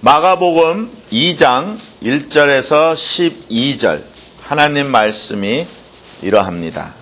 마가복음 2장 1절에서 12절 하나님 말씀이 이러합니다.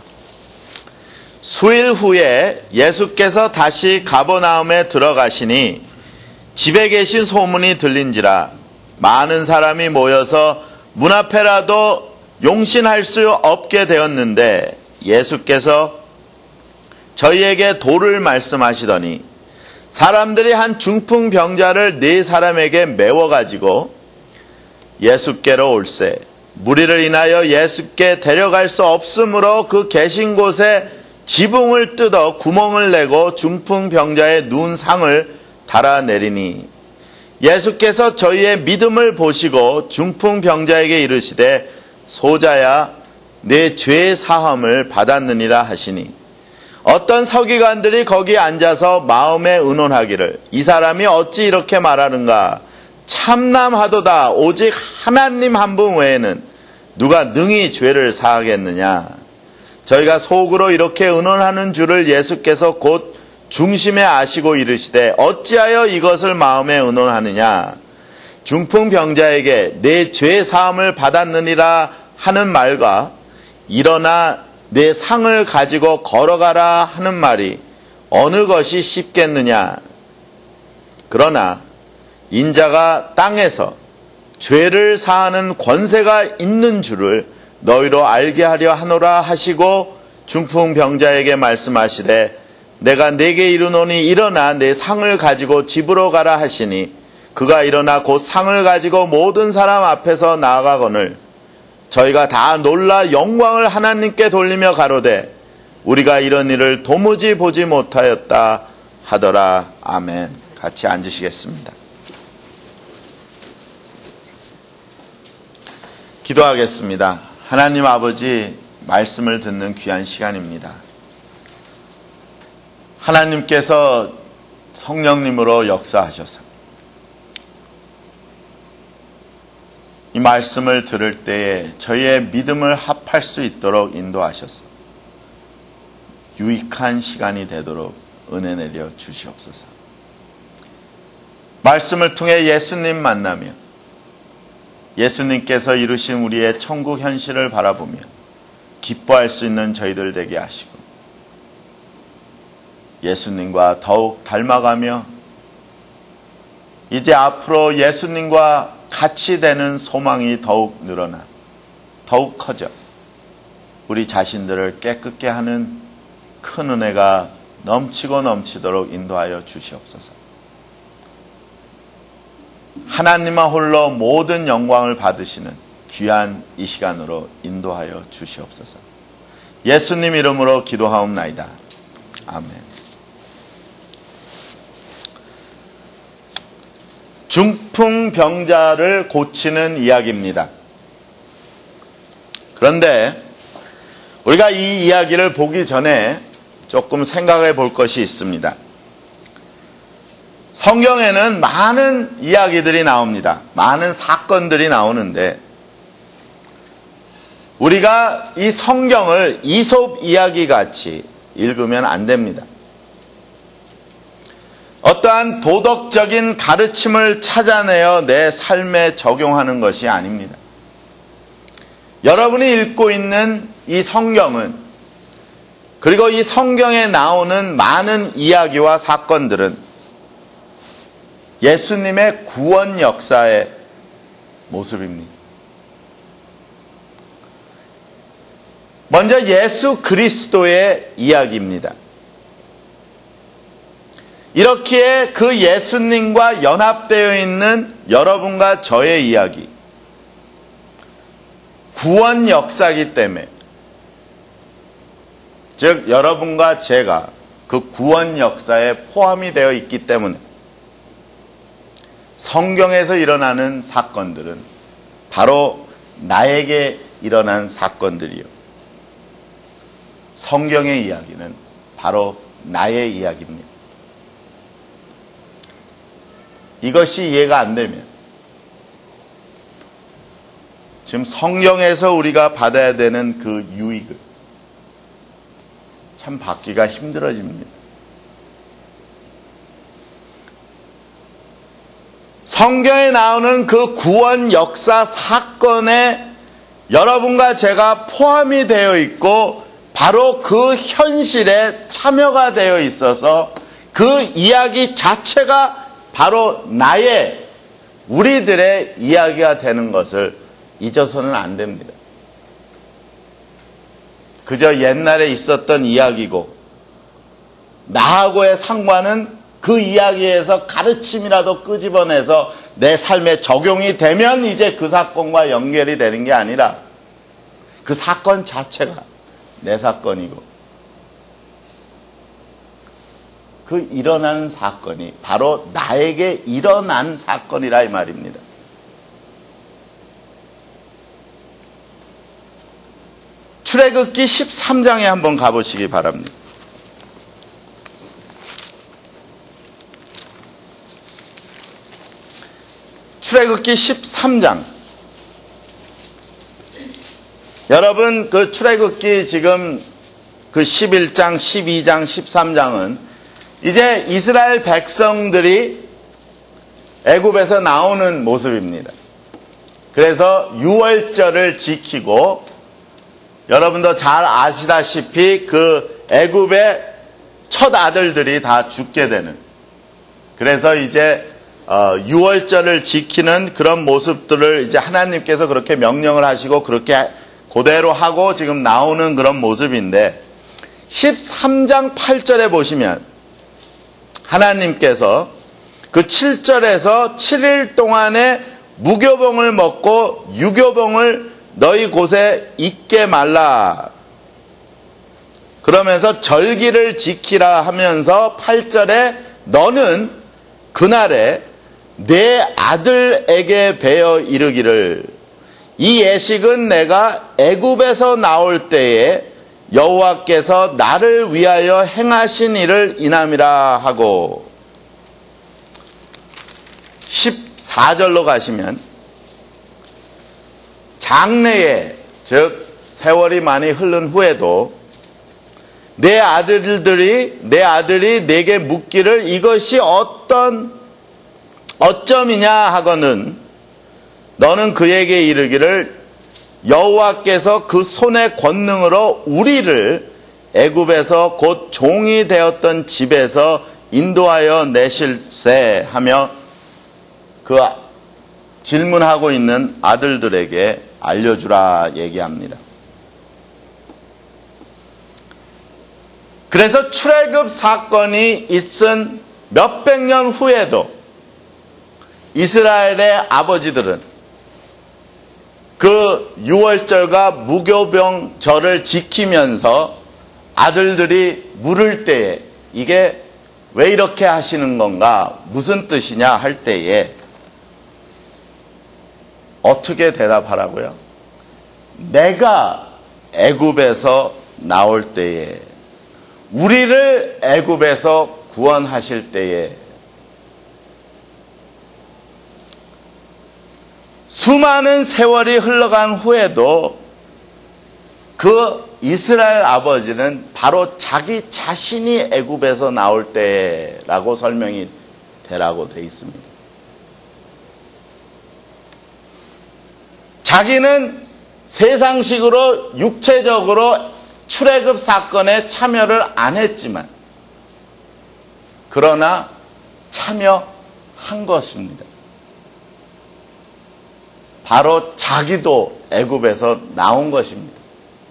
수일 후에 예수께서 다시 가버나움에 들어가시니 집에 계신 소문이 들린지라 많은 사람이 모여서 문 앞에라도 용신할 수 없게 되었는데 예수께서 저희에게 도를 말씀하시더니 사람들이 한 중풍병자를 4사람에게 메워가지고 예수께로 올세 무리를 인하여 예수께 데려갈 수 없으므로 그 계신 곳에 지붕을 뜯어 구멍을 내고 중풍병자의 눈 상을 달아내리니 예수께서 저희의 믿음을 보시고 중풍병자에게 이르시되 소자야 내 죄 사함을 받았느니라 하시니 어떤 서기관들이 거기 앉아서 마음에 의논하기를 이 사람이 어찌 이렇게 말하는가 참남하도다 오직 하나님 한 분 외에는 누가 능히 죄를 사하겠느냐. 저희가 속으로 이렇게 의논하는 줄을 예수께서 곧 중심에 아시고 이르시되 어찌하여 이것을 마음에 의논하느냐. 중풍병자에게 내 죄 사함을 받았느니라 하는 말과 일어나 내 상을 가지고 걸어가라 하는 말이 어느 것이 쉽겠느냐. 그러나 인자가 땅에서 죄를 사하는 권세가 있는 줄을 너희로 알게 하려 하노라 하시고 중풍병자에게 말씀하시되 내가 네게 이르노니 일어나 내 상을 가지고 집으로 가라 하시니 그가 일어나 곧 상을 가지고 모든 사람 앞에서 나아가거늘 저희가 다 놀라 영광을 하나님께 돌리며 가로되 우리가 이런 일을 도무지 보지 못하였다 하더라. 아멘. 같이 앉으시겠습니다. 기도하겠습니다. 하나님 아버지 말씀을 듣는 귀한 시간입니다. 하나님께서 성령님으로 역사하셔서 이 말씀을 들을 때에 저희의 믿음을 합할 수 있도록 인도하셔서 유익한 시간이 되도록 은혜 내려 주시옵소서. 말씀을 통해 예수님 만나며 예수님께서 이루신 우리의 천국 현실을 바라보며 기뻐할 수 있는 저희들 되게 하시고 예수님과 더욱 닮아가며 이제 앞으로 예수님과 같이 되는 소망이 더욱 늘어나 더욱 커져 우리 자신들을 깨끗게 하는 큰 은혜가 넘치고 넘치도록 인도하여 주시옵소서. 하나님만 홀로 모든 영광을 받으시는 귀한 이 시간으로 인도하여 주시옵소서. 예수님 이름으로 기도하옵나이다. 아멘. 중풍병자를 고치는 이야기입니다. 그런데 우리가 이 이야기를 보기 전에 조금 생각해 볼 것이 있습니다. 성경에는 많은 이야기들이 나옵니다. 많은 사건들이 나오는데 우리가 이 성경을 이솝 이야기 같이 읽으면 안 됩니다. 어떠한 도덕적인 가르침을 찾아내어 내 삶에 적용하는 것이 아닙니다. 여러분이 읽고 있는 이 성경은 그리고 이 성경에 나오는 많은 이야기와 사건들은 예수님의 구원 역사의 모습입니다. 먼저 예수 그리스도의 이야기입니다. 이렇기에 그 예수님과 연합되어 있는 여러분과 저의 이야기, 구원 역사이기 때문에, 즉 여러분과 제가 그 구원 역사에 포함이 되어 있기 때문에 성경에서 일어나는 사건들은 바로 나에게 일어난 사건들이요. 성경의 이야기는 바로 나의 이야기입니다. 이것이 이해가 안 되면 지금 성경에서 우리가 받아야 되는 그 유익을 참 받기가 힘들어집니다. 성경에 나오는 그 구원 역사 사건에 여러분과 제가 포함이 되어 있고 바로 그 현실에 참여가 되어 있어서 그 이야기 자체가 바로 우리들의 이야기가 되는 것을 잊어서는 안 됩니다. 그저 옛날에 있었던 이야기고 나하고의 상관은 그 이야기에서 가르침이라도 끄집어내서 내 삶에 적용이 되면 이제 그 사건과 연결이 되는 게 아니라 그 사건 자체가 내 사건이고 그 일어나는 사건이 바로 나에게 일어난 사건이라 이 말입니다. 출애굽기 13장에 한번 가보시기 바랍니다. 출애굽기 13장. 여러분, 그 출애굽기 지금 그 11장, 12장, 13장은 이제 이스라엘 백성들이 애굽에서 나오는 모습입니다. 그래서 유월절을 지키고 여러분도 잘 아시다시피 그 애굽의 첫 아들들이 다 죽게 되는, 그래서 이제 유월절을 지키는 그런 모습들을 이제 하나님께서 그렇게 명령을 하시고 그렇게 그대로 하고 지금 나오는 그런 모습인데 13장 8절에 보시면 하나님께서 그 7절에서 7일 동안에 무교봉을 먹고 유교봉을 너희 곳에 있게 말라. 그러면서 절기를 지키라 하면서 8절에 너는 그날에 내 아들에게 베어 이르기를 이 예식은 내가 애굽에서 나올 때에 여호와께서 나를 위하여 행하신 일을 인함이라 하고 14절로 가시면 장래에 즉 세월이 많이 흐른 후에도 내 아들이 내게 묻기를 이것이 어점이냐 하거는 너는 그에게 이르기를 여호와께서 그 손의 권능으로 우리를 애굽에서 곧 종이 되었던 집에서 인도하여 내실세 하며 그 질문하고 있는 아들들에게 알려주라 얘기합니다. 그래서 출애굽 사건이 있은 몇백 년 후에도 이스라엘의 아버지들은 그 유월절과 무교병절을 지키면서 아들들이 물을 때에 이게 왜 이렇게 하시는 건가, 무슨 뜻이냐 할 때에 어떻게 대답하라고요? 내가 애굽에서 나올 때에, 우리를 애굽에서 구원하실 때에 수많은 세월이 흘러간 후에도 그 이스라엘 아버지는 바로 자기 자신이 애굽에서 나올 때라고 설명이 되라고 되어 있습니다. 자기는 세상식으로 육체적으로 출애굽 사건에 참여를 안 했지만 그러나 참여한 것입니다. 바로 자기도 애굽에서 나온 것입니다.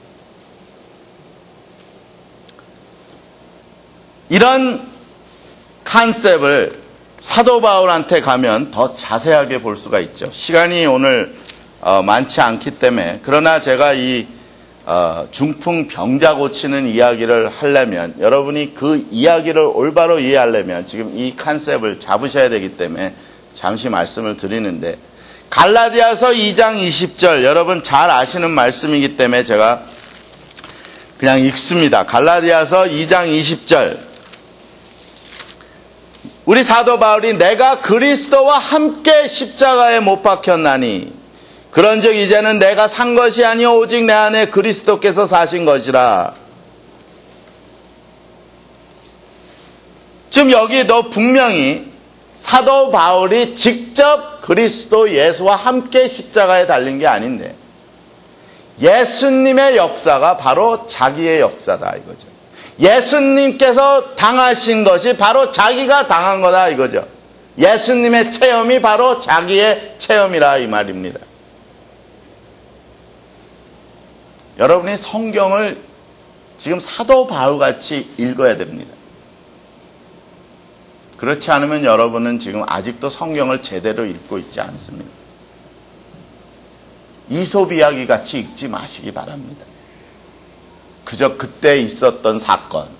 이런 컨셉을 사도 바울한테 가면 더 자세하게 볼 수가 있죠. 시간이 오늘 많지 않기 때문에, 그러나 제가 이 중풍 병자 고치는 이야기를 하려면, 여러분이 그 이야기를 올바로 이해하려면 지금 이 컨셉을 잡으셔야 되기 때문에 잠시 말씀을 드리는데, 갈라디아서 2장 20절 여러분 잘 아시는 말씀이기 때문에 제가 그냥 읽습니다. 갈라디아서 2장 20절. 우리 사도 바울이 내가 그리스도와 함께 십자가에 못 박혔나니 그런즉 이제는 내가 산 것이 아니요 오직 내 안에 그리스도께서 사신 것이라. 지금 여기도 분명히 사도 바울이 직접 그리스도 예수와 함께 십자가에 달린 게 아닌데 예수님의 역사가 바로 자기의 역사다 이거죠. 예수님께서 당하신 것이 바로 자기가 당한 거다 이거죠. 예수님의 체험이 바로 자기의 체험이라 이 말입니다. 여러분이 성경을 지금 사도 바울같이 읽어야 됩니다. 그렇지 않으면 여러분은 지금 아직도 성경을 제대로 읽고 있지 않습니다. 이솝 이야기 같이 읽지 마시기 바랍니다. 그저 그때 있었던 사건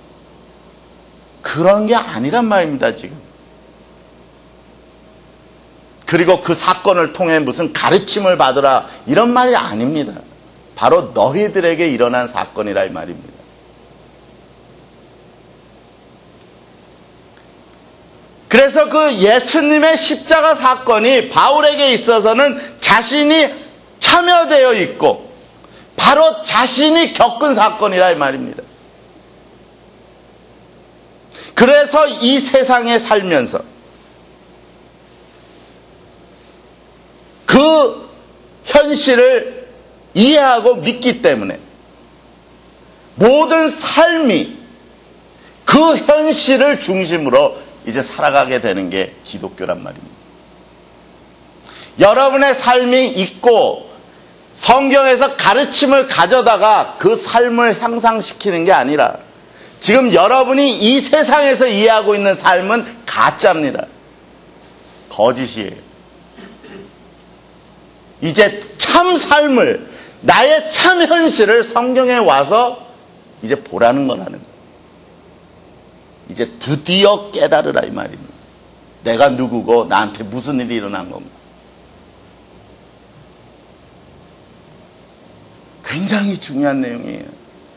그런 게 아니란 말입니다 지금. 그리고 그 사건을 통해 무슨 가르침을 받으라 이런 말이 아닙니다. 바로 너희들에게 일어난 사건이라 이 말입니다. 그래서 그 예수님의 십자가 사건이 바울에게 있어서는 자신이 참여되어 있고 바로 자신이 겪은 사건이라 이 말입니다. 그래서 이 세상에 살면서 그 현실을 이해하고 믿기 때문에 모든 삶이 그 현실을 중심으로 이제 살아가게 되는 게 기독교란 말입니다. 여러분의 삶이 있고 성경에서 가르침을 가져다가 그 삶을 향상시키는 게 아니라 지금 여러분이 이 세상에서 이해하고 있는 삶은 가짜입니다. 거짓이에요. 이제 참 삶을 나의 참 현실을 성경에 와서 이제 보라는 거라는 거예요. 이제 드디어 깨달으라 이 말입니다. 내가 누구고 나한테 무슨 일이 일어난 겁니다. 굉장히 중요한 내용이에요.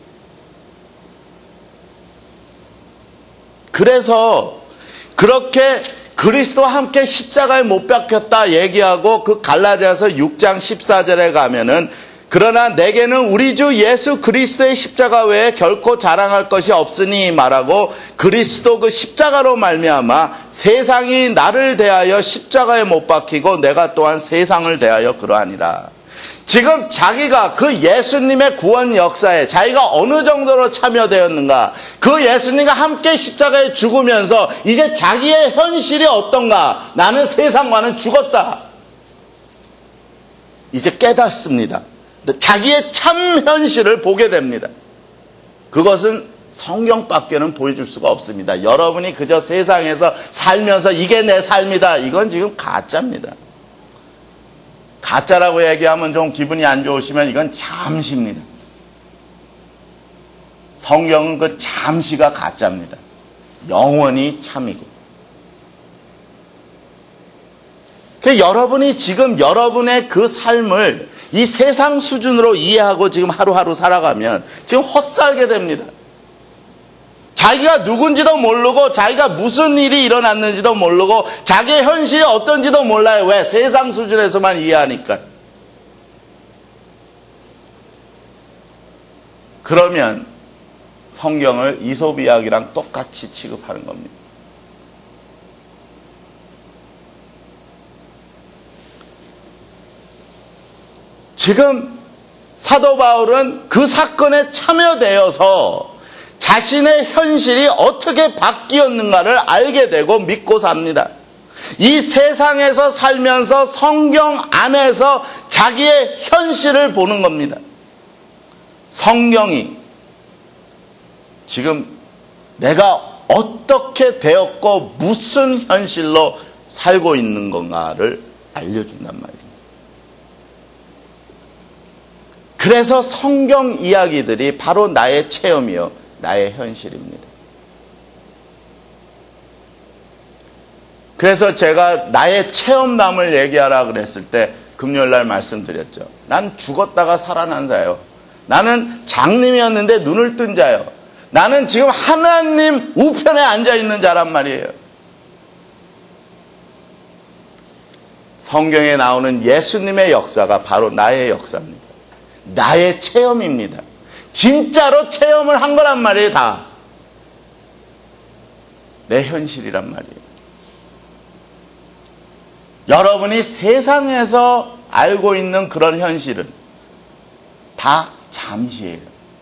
그래서 그렇게 그리스도와 함께 십자가에 못 박혔다 얘기하고 그 갈라디아서 6장 14절에 가면은 그러나 내게는 우리 주 예수 그리스도의 십자가 외에 결코 자랑할 것이 없으니 말하고 그리스도 그 십자가로 말미암아 세상이 나를 대하여 십자가에 못 박히고 내가 또한 세상을 대하여 그러하니라. 지금 자기가 그 예수님의 구원 역사에 자기가 어느 정도로 참여되었는가, 그 예수님과 함께 십자가에 죽으면서 이제 자기의 현실이 어떤가, 나는 세상과는 죽었다. 이제 깨닫습니다. 자기의 참 현실을 보게 됩니다. 그것은 성경밖에는 보여줄 수가 없습니다. 여러분이 그저 세상에서 살면서 이게 내 삶이다, 이건 지금 가짜입니다. 가짜라고 얘기하면 좀 기분이 안 좋으시면 이건 잠시입니다. 성경은 그 잠시가 가짜입니다. 영원히 참이고. 여러분이 지금 여러분의 그 삶을 이 세상 수준으로 이해하고 지금 하루하루 살아가면 지금 헛살게 됩니다. 자기가 누군지도 모르고 자기가 무슨 일이 일어났는지도 모르고 자기의 현실이 어떤지도 몰라요. 왜? 세상 수준에서만 이해하니까. 그러면 성경을 이솝 이야기랑 똑같이 취급하는 겁니다. 지금 사도 바울은 그 사건에 참여되어서 자신의 현실이 어떻게 바뀌었는가를 알게 되고 믿고 삽니다. 이 세상에서 살면서 성경 안에서 자기의 현실을 보는 겁니다. 성경이 지금 내가 어떻게 되었고 무슨 현실로 살고 있는 건가를 알려준단 말입니다. 그래서 성경 이야기들이 바로 나의 체험이요, 나의 현실입니다. 그래서 제가 나의 체험담을 얘기하라 그랬을 때 금요일날 말씀드렸죠. 난 죽었다가 살아난 자요. 나는 장님이었는데 눈을 뜬 자요. 나는 지금 하나님 우편에 앉아있는 자란 말이에요. 성경에 나오는 예수님의 역사가 바로 나의 역사입니다. 나의 체험입니다. 진짜로 체험을 한 거란 말이에요, 다. 내 현실이란 말이에요. 여러분이 세상에서 알고 있는 그런 현실은 다 잠시예요.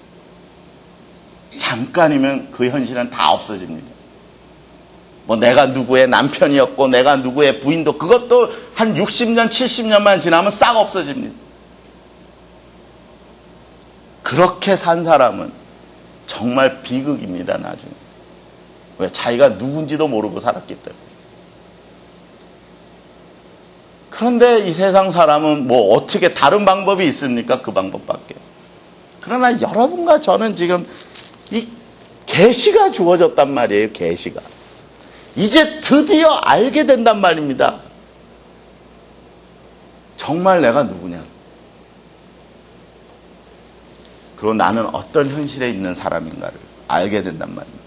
잠깐이면 그 현실은 다 없어집니다. 뭐 내가 누구의 남편이었고 내가 누구의 부인도 그것도 한 60년, 70년만 지나면 싹 없어집니다. 그렇게 산 사람은 정말 비극입니다, 나중에. 왜? 자기가 누군지도 모르고 살았기 때문에. 그런데 이 세상 사람은 뭐 어떻게 다른 방법이 있습니까? 그 방법밖에. 그러나 여러분과 저는 지금 이 계시가 주어졌단 말이에요, 계시가. 이제 드디어 알게 된단 말입니다. 정말 내가 누구냐. 그리고 나는 어떤 현실에 있는 사람인가를 알게 된단 말입니다.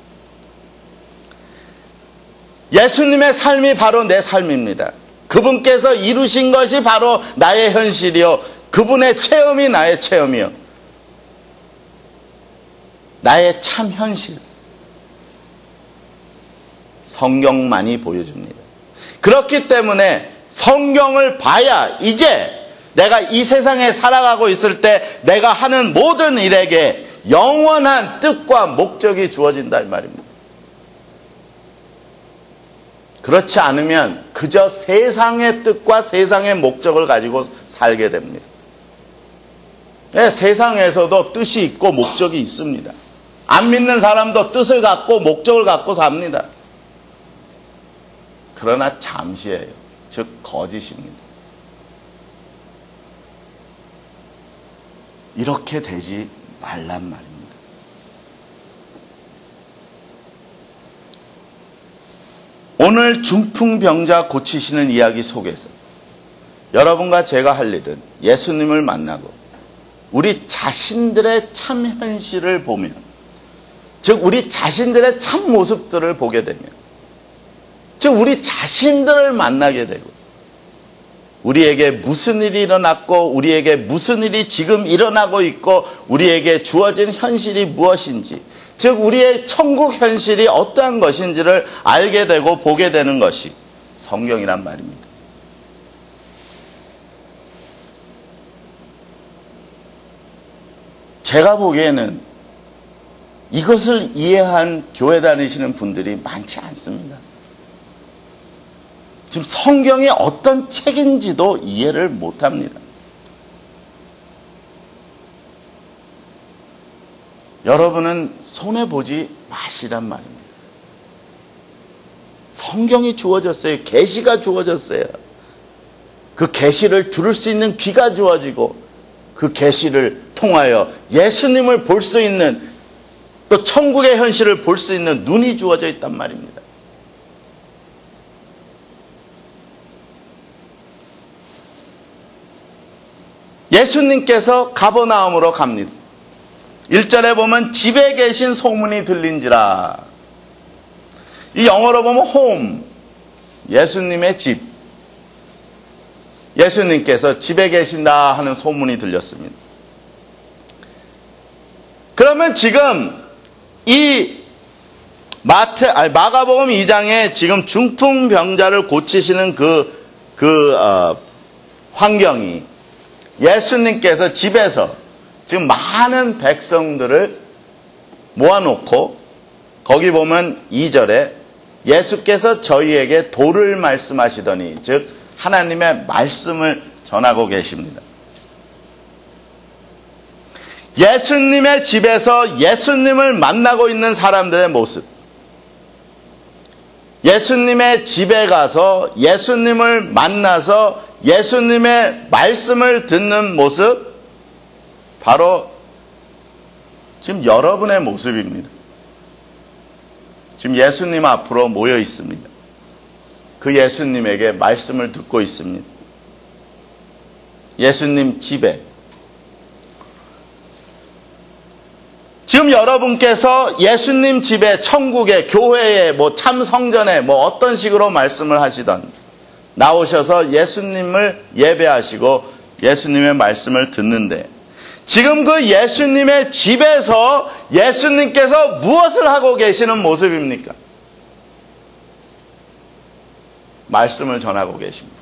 예수님의 삶이 바로 내 삶입니다. 그분께서 이루신 것이 바로 나의 현실이요. 그분의 체험이 나의 체험이요. 나의 참 현실. 성경만이 보여줍니다. 그렇기 때문에 성경을 봐야 이제 내가 이 세상에 살아가고 있을 때 내가 하는 모든 일에게 영원한 뜻과 목적이 주어진다 이 말입니다. 그렇지 않으면 그저 세상의 뜻과 세상의 목적을 가지고 살게 됩니다. 네, 세상에서도 뜻이 있고 목적이 있습니다. 안 믿는 사람도 뜻을 갖고 목적을 갖고 삽니다. 그러나 잠시예요. 즉 거짓입니다. 이렇게 되지 말란 말입니다. 오늘 중풍병자 고치시는 이야기 속에서 여러분과 제가 할 일은 예수님을 만나고 우리 자신들의 참 현실을 보면, 즉 우리 자신들의 참 모습들을 보게 되면, 즉 우리 자신들을 만나게 되고 우리에게 무슨 일이 일어났고 우리에게 무슨 일이 지금 일어나고 있고 우리에게 주어진 현실이 무엇인지, 즉 우리의 천국 현실이 어떠한 것인지를 알게 되고 보게 되는 것이 성경이란 말입니다. 제가 보기에는 이것을 이해한 교회 다니시는 분들이 많지 않습니다. 지금 성경이 어떤 책인지도 이해를 못합니다. 여러분은 손해보지 마시란 말입니다. 성경이 주어졌어요. 계시가 주어졌어요. 그 계시를 들을 수 있는 귀가 주어지고 그 계시를 통하여 예수님을 볼 수 있는, 또 천국의 현실을 볼 수 있는 눈이 주어져 있단 말입니다. 예수님께서 가버나움으로 갑니다. 1절에 보면 집에 계신 소문이 들린지라. 이 영어로 보면 home, 예수님의 집. 예수님께서 집에 계신다 하는 소문이 들렸습니다. 그러면 지금 이 마가복음 2장에 지금 중풍병자를 고치시는 환경이 예수님께서 집에서 지금 많은 백성들을 모아놓고 거기 보면 2절에 예수께서 저희에게 도를 말씀하시더니, 즉 하나님의 말씀을 전하고 계십니다. 예수님의 집에서 예수님을 만나고 있는 사람들의 모습, 예수님의 집에 가서 예수님을 만나서 예수님의 말씀을 듣는 모습, 바로 지금 여러분의 모습입니다. 지금 예수님 앞으로 모여 있습니다. 그 예수님에게 말씀을 듣고 있습니다. 예수님 집에. 지금 여러분께서 예수님 집에, 천국에, 교회에, 참성전에 어떤 식으로 말씀을 하시던 나오셔서 예수님을 예배하시고 예수님의 말씀을 듣는데, 지금 그 예수님의 집에서 예수님께서 무엇을 하고 계시는 모습입니까? 말씀을 전하고 계십니다.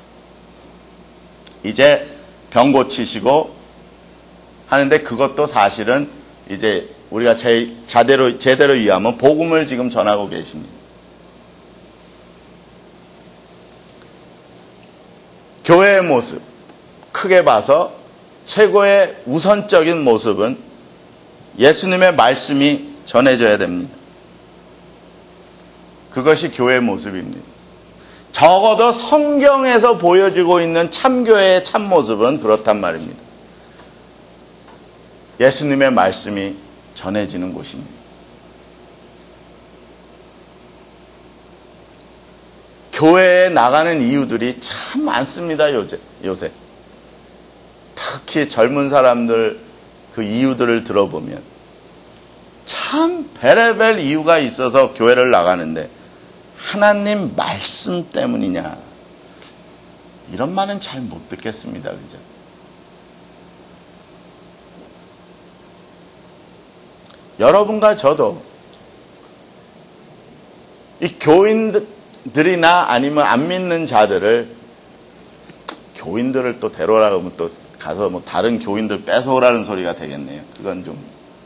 이제 병 고치시고 하는데 그것도 사실은 이제 우리가 제대로 이해하면 복음을 지금 전하고 계십니다. 교회의 모습, 크게 봐서 최고의 우선적인 모습은 예수님의 말씀이 전해져야 됩니다. 그것이 교회의 모습입니다. 적어도 성경에서 보여지고 있는 참교회의 참모습은 그렇단 말입니다. 예수님의 말씀이 전해지는 곳입니다. 교회에 나가는 이유들이 참 많습니다, 요새. 특히 젊은 사람들 그 이유들을 들어보면 참 베레벨 이유가 있어서 교회를 나가는데 하나님 말씀 때문이냐? 이런 말은 잘 못 듣겠습니다, 그죠? 여러분과 저도 이 교인들이나 아니면 안 믿는 자들을 교인들을 또 데려오라 그러면 또 가서 뭐 다른 교인들 뺏어오라는 소리가 되겠네요. 그건 좀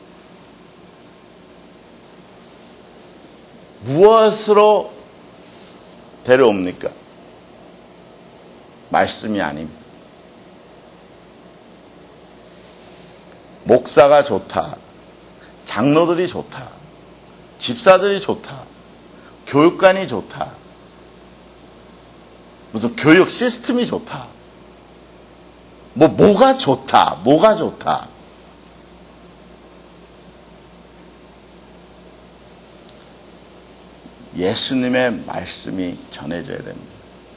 무엇으로 데려옵니까? 말씀이 아닙니다. 목사가 좋다. 장로들이 좋다. 집사들이 좋다. 교육관이 좋다. 무슨 교육 시스템이 좋다. 뭐가 좋다. 뭐가 좋다. 예수님의 말씀이 전해져야 됩니다.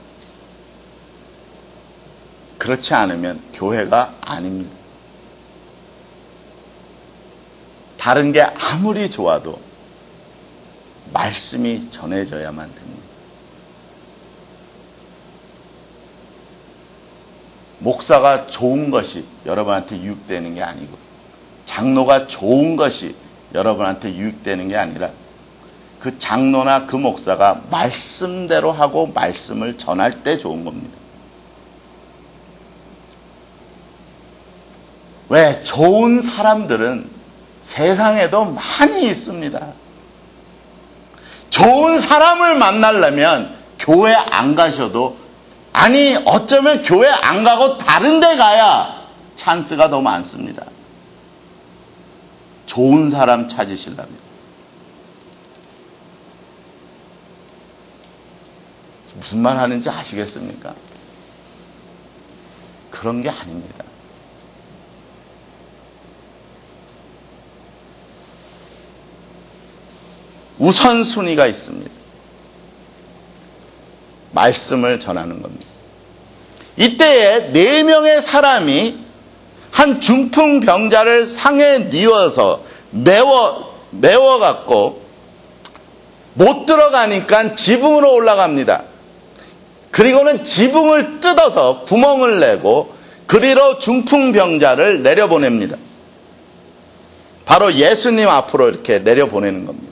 그렇지 않으면 교회가 아닙니다. 다른 게 아무리 좋아도 말씀이 전해져야만 됩니다. 목사가 좋은 것이 여러분한테 유익되는 게 아니고 장로가 좋은 것이 여러분한테 유익되는 게 아니라 그 장로나 그 목사가 말씀대로 하고 말씀을 전할 때 좋은 겁니다. 왜? 좋은 사람들은 세상에도 많이 있습니다. 좋은 사람을 만나려면 교회 안 가셔도, 아니 어쩌면 교회 안 가고 다른 데 가야 찬스가 더 많습니다. 좋은 사람 찾으시려면. 무슨 말 하는지 아시겠습니까? 그런 게 아닙니다. 우선순위가 있습니다. 말씀을 전하는 겁니다. 이때에 4명의 사람이 한 중풍병자를 상에 뉘어서 메워갖고 못 들어가니까 지붕으로 올라갑니다. 그리고는 지붕을 뜯어서 구멍을 내고 그리로 중풍병자를 내려보냅니다. 바로 예수님 앞으로 이렇게 내려보내는 겁니다.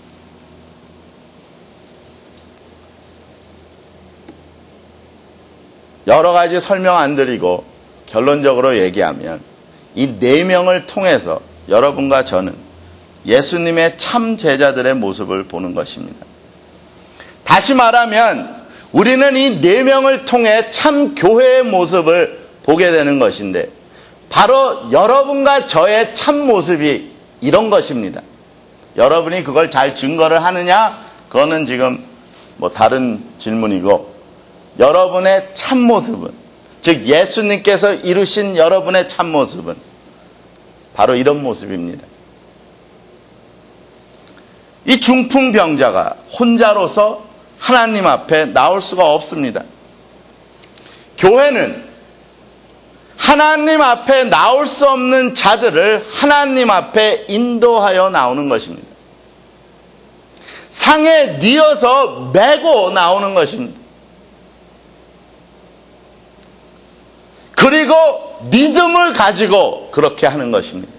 여러 가지 설명 안 드리고 결론적으로 얘기하면 이 4명을 통해서 여러분과 저는 예수님의 참 제자들의 모습을 보는 것입니다. 다시 말하면 우리는 이 4명을 통해 참 교회의 모습을 보게 되는 것인데 바로 여러분과 저의 참 모습이 이런 것입니다. 여러분이 그걸 잘 증거를 하느냐? 그거는 지금 뭐 다른 질문이고, 여러분의 참모습은, 즉 예수님께서 이루신 여러분의 참모습은 바로 이런 모습입니다. 이 중풍병자가 혼자로서 하나님 앞에 나올 수가 없습니다. 교회는 하나님 앞에 나올 수 없는 자들을 하나님 앞에 인도하여 나오는 것입니다. 상에 뉘어서 메고 나오는 것입니다. 그리고 믿음을 가지고 그렇게 하는 것입니다.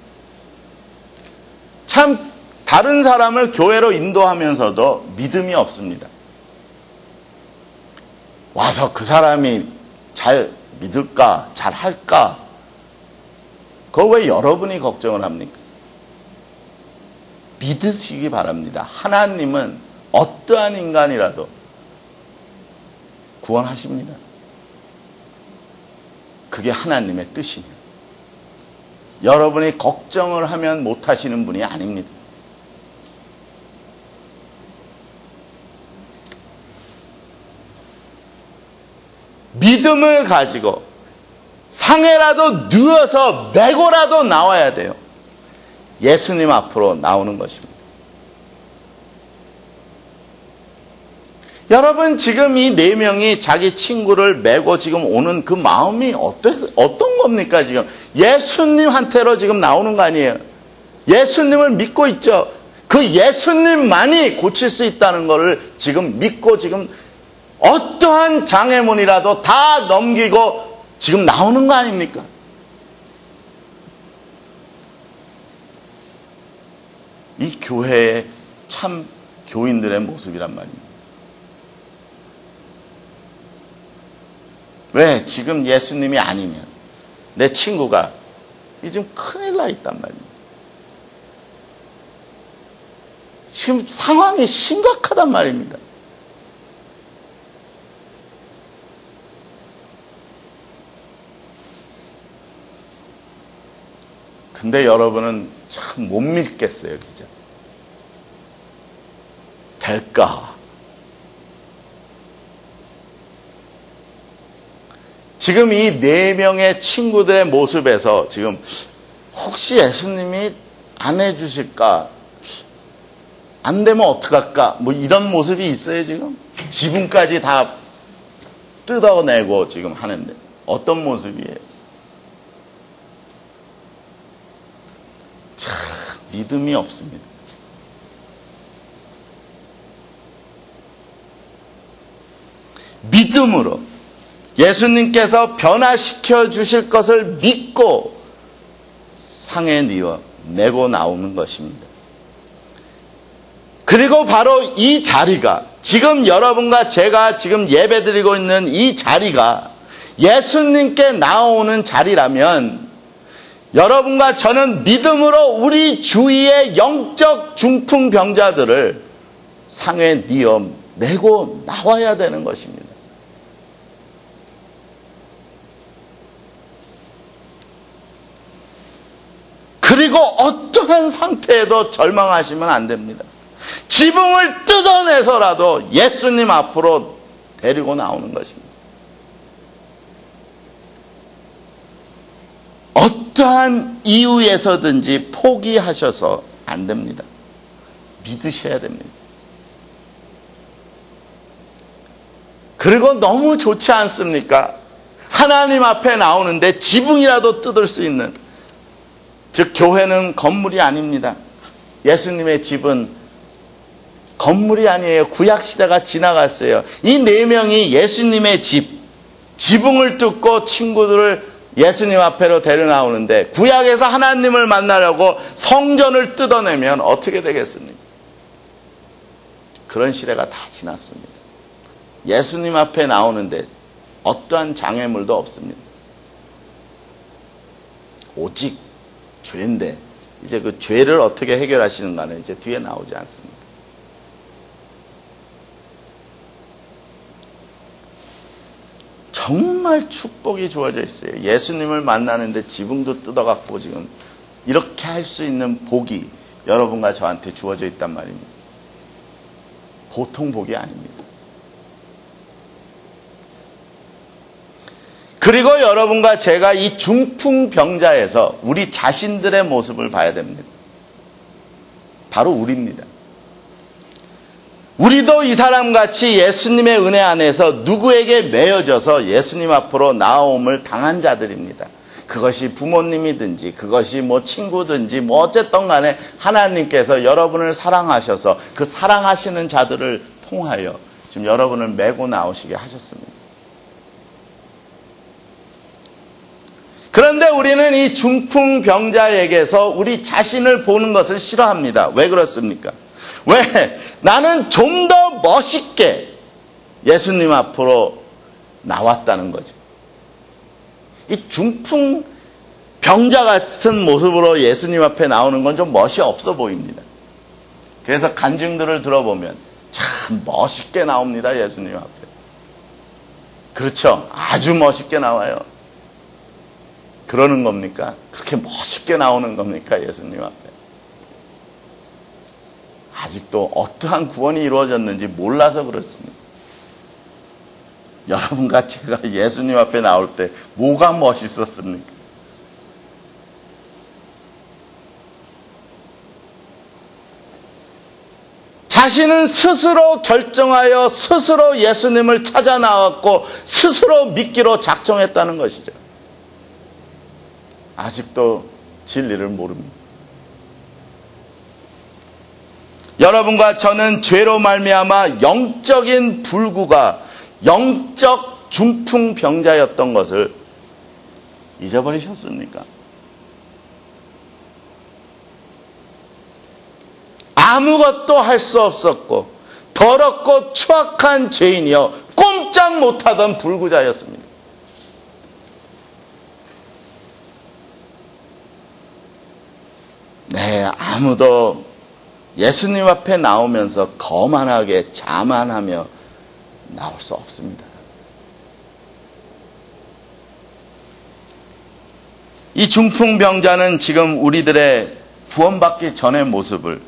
참 다른 사람을 교회로 인도하면서도 믿음이 없습니다. 와서 그 사람이 잘 믿을까? 잘할까? 그걸 왜 여러분이 걱정을 합니까? 믿으시기 바랍니다. 하나님은 어떠한 인간이라도 구원하십니다. 그게 하나님의 뜻이에요. 여러분이 걱정을 하면 못하시는 분이 아닙니다. 믿음을 가지고 상해라도 누워서 메고라도 나와야 돼요. 예수님 앞으로 나오는 것입니다. 여러분, 지금 이 4명이 자기 친구를 메고 지금 오는 그 마음이 어떤 겁니까, 지금? 예수님한테로 지금 나오는 거 아니에요? 예수님을 믿고 있죠? 그 예수님만이 고칠 수 있다는 것을 지금 믿고 지금 어떠한 장애물이라도 다 넘기고 지금 나오는 거 아닙니까? 이 교회의 참 교인들의 모습이란 말입니다. 왜? 지금 예수님이 아니면 내 친구가 지금 큰일 나 있단 말입니다. 지금 상황이 심각하단 말입니다. 근데 여러분은 참 못 믿겠어요, 그죠? 될까? 지금 이 4명의 친구들의 모습에서 지금 혹시 예수님이 안 해주실까? 안 되면 어떡할까? 뭐 이런 모습이 있어요, 지금? 지붕까지 다 뜯어내고 지금 하는데 어떤 모습이에요? 참 믿음이 없습니다. 믿음으로 예수님께서 변화시켜 주실 것을 믿고 상에 뉘어 내고 나오는 것입니다. 그리고 바로 이 자리가 지금 여러분과 제가 지금 예배드리고 있는 이 자리가 예수님께 나오는 자리라면 여러분과 저는 믿음으로 우리 주위의 영적 중풍병자들을 상에 뉘어 내고 나와야 되는 것입니다. 그리고 어떠한 상태에도 절망하시면 안 됩니다. 지붕을 뜯어내서라도 예수님 앞으로 데리고 나오는 것입니다. 어떠한 이유에서든지 포기하셔서 안 됩니다. 믿으셔야 됩니다. 그리고 너무 좋지 않습니까? 하나님 앞에 나오는데 지붕이라도 뜯을 수 있는, 즉 교회는 건물이 아닙니다. 예수님의 집은 건물이 아니에요. 구약시대가 지나갔어요. 이 4명이 예수님의 지붕을 뚫고 친구들을 예수님 앞에로 데려나오는데 구약에서 하나님을 만나려고 성전을 뜯어내면 어떻게 되겠습니까? 그런 시대가 다 지났습니다. 예수님 앞에 나오는데 어떠한 장애물도 없습니다. 오직 죄인데 이제 그 죄를 어떻게 해결하시는가는 이제 뒤에 나오지 않습니다. 정말 축복이 주어져 있어요. 예수님을 만나는데 지붕도 뜯어갖고 지금 이렇게 할 수 있는 복이 여러분과 저한테 주어져 있단 말입니다. 보통 복이 아닙니다. 그리고 여러분과 제가 이 중풍병자에서 우리 자신들의 모습을 봐야 됩니다. 바로 우리입니다. 우리도 이 사람같이 예수님의 은혜 안에서 누구에게 매여져서 예수님 앞으로 나옴을 당한 자들입니다. 그것이 부모님이든지 그것이 뭐 친구든지 뭐 어쨌든 간에 하나님께서 여러분을 사랑하셔서 그 사랑하시는 자들을 통하여 지금 여러분을 메고 나오시게 하셨습니다. 그런데 우리는 이 중풍병자에게서 우리 자신을 보는 것을 싫어합니다. 왜 그렇습니까? 왜? 나는 좀 더 멋있게 예수님 앞으로 나왔다는 거죠. 이 중풍 병자 같은 모습으로 예수님 앞에 나오는 건 좀 멋이 없어 보입니다. 그래서 간증들을 들어보면 참 멋있게 나옵니다. 예수님 앞에. 그렇죠. 아주 멋있게 나와요. 그러는 겁니까? 그렇게 멋있게 나오는 겁니까? 예수님 앞에. 아직도 어떠한 구원이 이루어졌는지 몰라서 그렇습니다. 여러분과 제가 예수님 앞에 나올 때 뭐가 멋있었습니까? 자신은 스스로 결정하여 스스로 예수님을 찾아 나왔고 스스로 믿기로 작정했다는 것이죠. 아직도 진리를 모릅니다. 여러분과 저는 죄로 말미암아 영적인 불구가 영적 중풍병자였던 것을 잊어버리셨습니까? 아무것도 할 수 없었고 더럽고 추악한 죄인이여 꼼짝 못하던 불구자였습니다. 네, 아무도 예수님 앞에 나오면서 거만하게 자만하며 나올 수 없습니다. 이 중풍병자는 지금 우리들의 구원받기 전의 모습을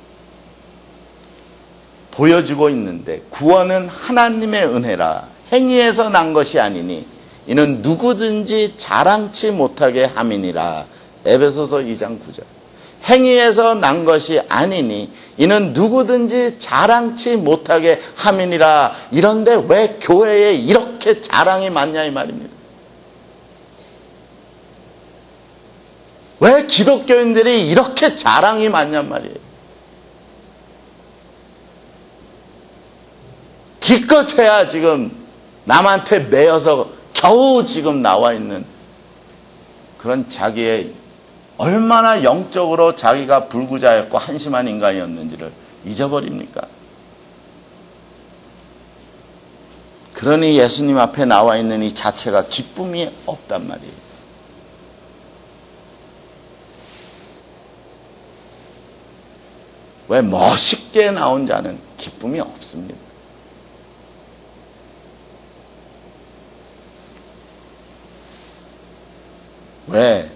보여주고 있는데, 구원은 하나님의 은혜라 행위에서 난 것이 아니니 이는 누구든지 자랑치 못하게 함이니라. 에베소서 2장 9절. 행위에서 난 것이 아니니 이는 누구든지 자랑치 못하게 함이니라. 이런데 왜 교회에 이렇게 자랑이 많냐 이 말입니다. 왜 기독교인들이 이렇게 자랑이 많냔 말이에요. 기껏 해야 지금 남한테 매여서 겨우 지금 나와 있는 그런 자기의 얼마나 영적으로 자기가 불구자였고 한심한 인간이었는지를 잊어버립니까? 그러니 예수님 앞에 나와 있는 이 자체가 기쁨이 없단 말이에요. 왜 멋있게 나온 자는 기쁨이 없습니다. 왜?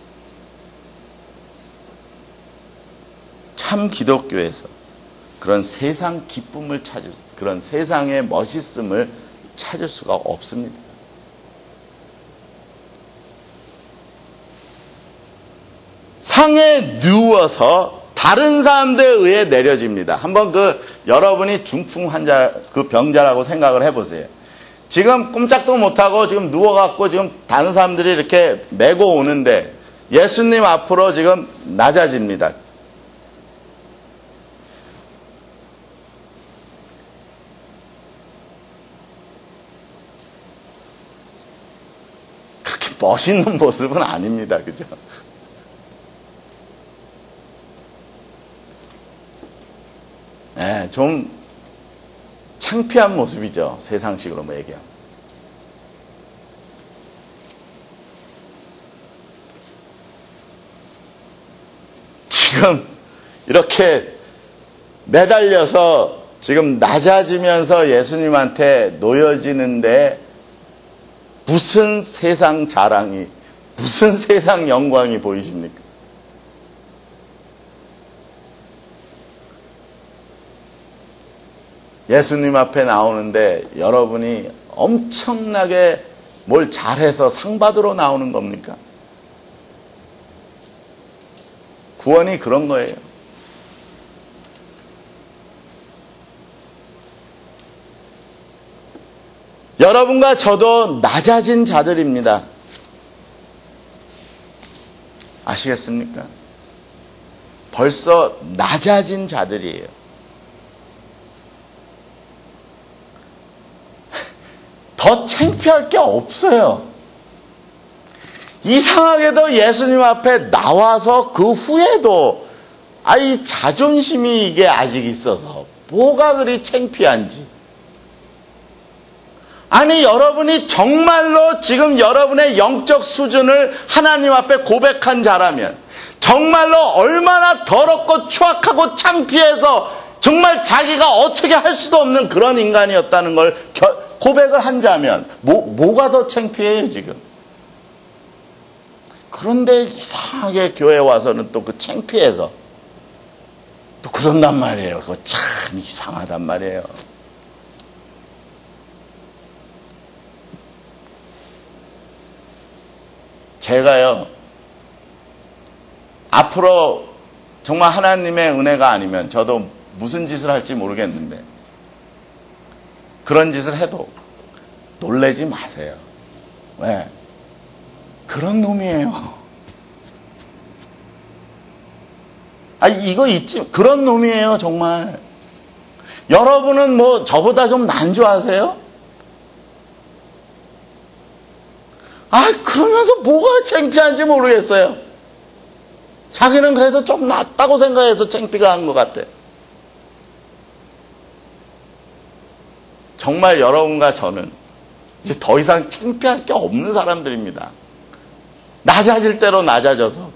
참 기독교에서 그런 세상 기쁨을 찾을, 그런 세상의 멋있음을 찾을 수가 없습니다. 상에 누워서 다른 사람들에 의해 내려집니다. 한번 여러분이 중풍 환자, 병자라고 생각을 해보세요. 지금 꼼짝도 못하고 지금 누워갖고 지금 다른 사람들이 이렇게 메고 오는데 예수님 앞으로 지금 낮아집니다. 그렇게 멋있는 모습은 아닙니다. 그죠? 네, 좀 창피한 모습이죠. 세상식으로 얘기하면. 지금 이렇게 매달려서 지금 낮아지면서 예수님한테 놓여지는데 무슨 세상 자랑이, 무슨 세상 영광이 보이십니까? 예수님 앞에 나오는데 여러분이 엄청나게 뭘 잘해서 상 받으러 나오는 겁니까? 구원이 그런 거예요. 여러분과 저도 낮아진 자들입니다. 아시겠습니까? 벌써 낮아진 자들이에요. 더 창피할 게 없어요. 이상하게도 예수님 앞에 나와서 그 후에도 이 자존심이 이게 아직 있어서 뭐가 그리 창피한지. 아니, 여러분이 정말로 지금 여러분의 영적 수준을 하나님 앞에 고백한 자라면, 정말로 얼마나 더럽고 추악하고 창피해서 정말 자기가 어떻게 할 수도 없는 그런 인간이었다는 걸 고백을 한 자면, 뭐가 더 창피해요, 지금? 그런데 이상하게 교회 와서는 또 그 창피해서 또 그런단 말이에요. 그거 참 이상하단 말이에요. 제가요, 앞으로 정말 하나님의 은혜가 아니면 저도 무슨 짓을 할지 모르겠는데, 그런 짓을 해도 놀라지 마세요. 왜? 그런 놈이에요. 이거 있지. 그런 놈이에요, 정말. 여러분은 뭐 저보다 좀 난주하세요? 그러면서 뭐가 창피한지 모르겠어요. 자기는 그래도 좀 낫다고 생각해서 창피가 한 것 같아. 정말 여러분과 저는 이제 더 이상 창피할 게 없는 사람들입니다. 낮아질 대로 낮아져서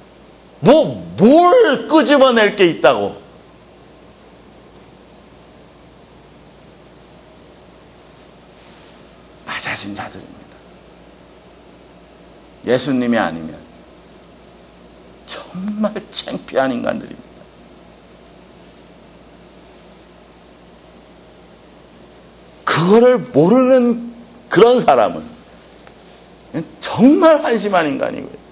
뭘 끄집어낼 게 있다고. 낮아진 자들입니다. 예수님이 아니면 정말 창피한 인간들입니다. 그거를 모르는 그런 사람은 정말 한심한 인간이고요.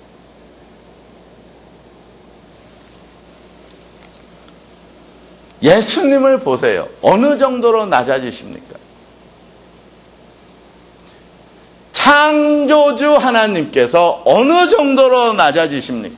예수님을 보세요. 어느 정도로 낮아지십니까? 창조주 하나님께서 어느 정도로 낮아지십니까?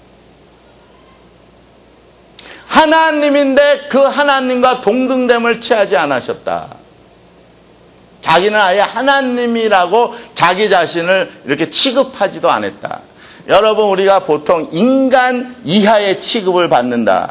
하나님인데 그 하나님과 동등됨을 취하지 않으셨다. 자기는 아예 하나님이라고 자기 자신을 이렇게 취급하지도 않았다. 여러분, 우리가 보통 인간 이하의 취급을 받는다.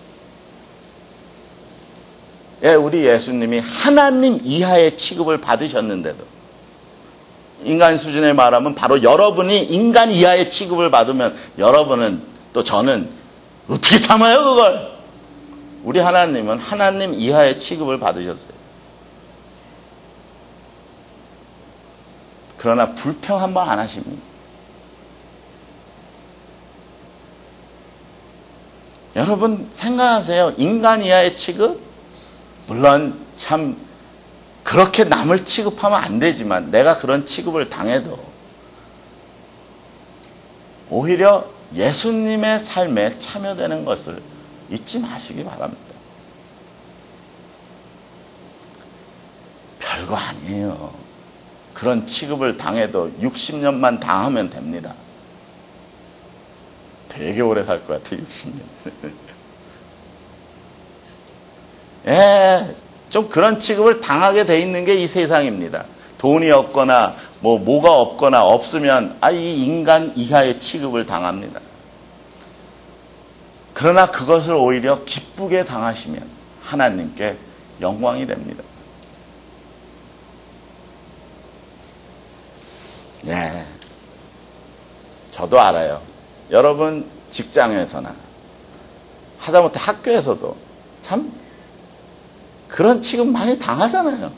우리 예수님이 하나님 이하의 취급을 받으셨는데도, 인간 수준에 말하면 바로 여러분이 인간 이하의 취급을 받으면 여러분은 또 저는 어떻게 참아요, 그걸? 우리 하나님은 하나님 이하의 취급을 받으셨어요. 그러나 불평 한번 안 하십니까? 여러분 생각하세요. 인간 이하의 취급? 물론 참 그렇게 남을 취급하면 안 되지만 내가 그런 취급을 당해도 오히려 예수님의 삶에 참여되는 것을 잊지 마시기 바랍니다. 별거 아니에요. 그런 취급을 당해도 60년만 당하면 됩니다. 되게 오래 살 것 같아요, 60년. 좀 그런 취급을 당하게 돼 있는 게 이 세상입니다. 돈이 없거나 뭐가 없거나 없으면 이 인간 이하의 취급을 당합니다. 그러나 그것을 오히려 기쁘게 당하시면 하나님께 영광이 됩니다. 저도 알아요. 여러분 직장에서나 하다못해 학교에서도 참 그런 취급 많이 당하잖아요.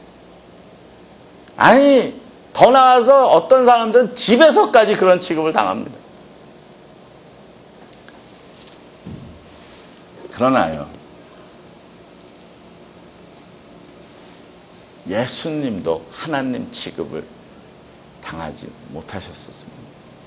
더 나아서 어떤 사람들은 집에서까지 그런 취급을 당합니다. 그러나요, 예수님도 하나님 취급을 당하지 못하셨었습니다.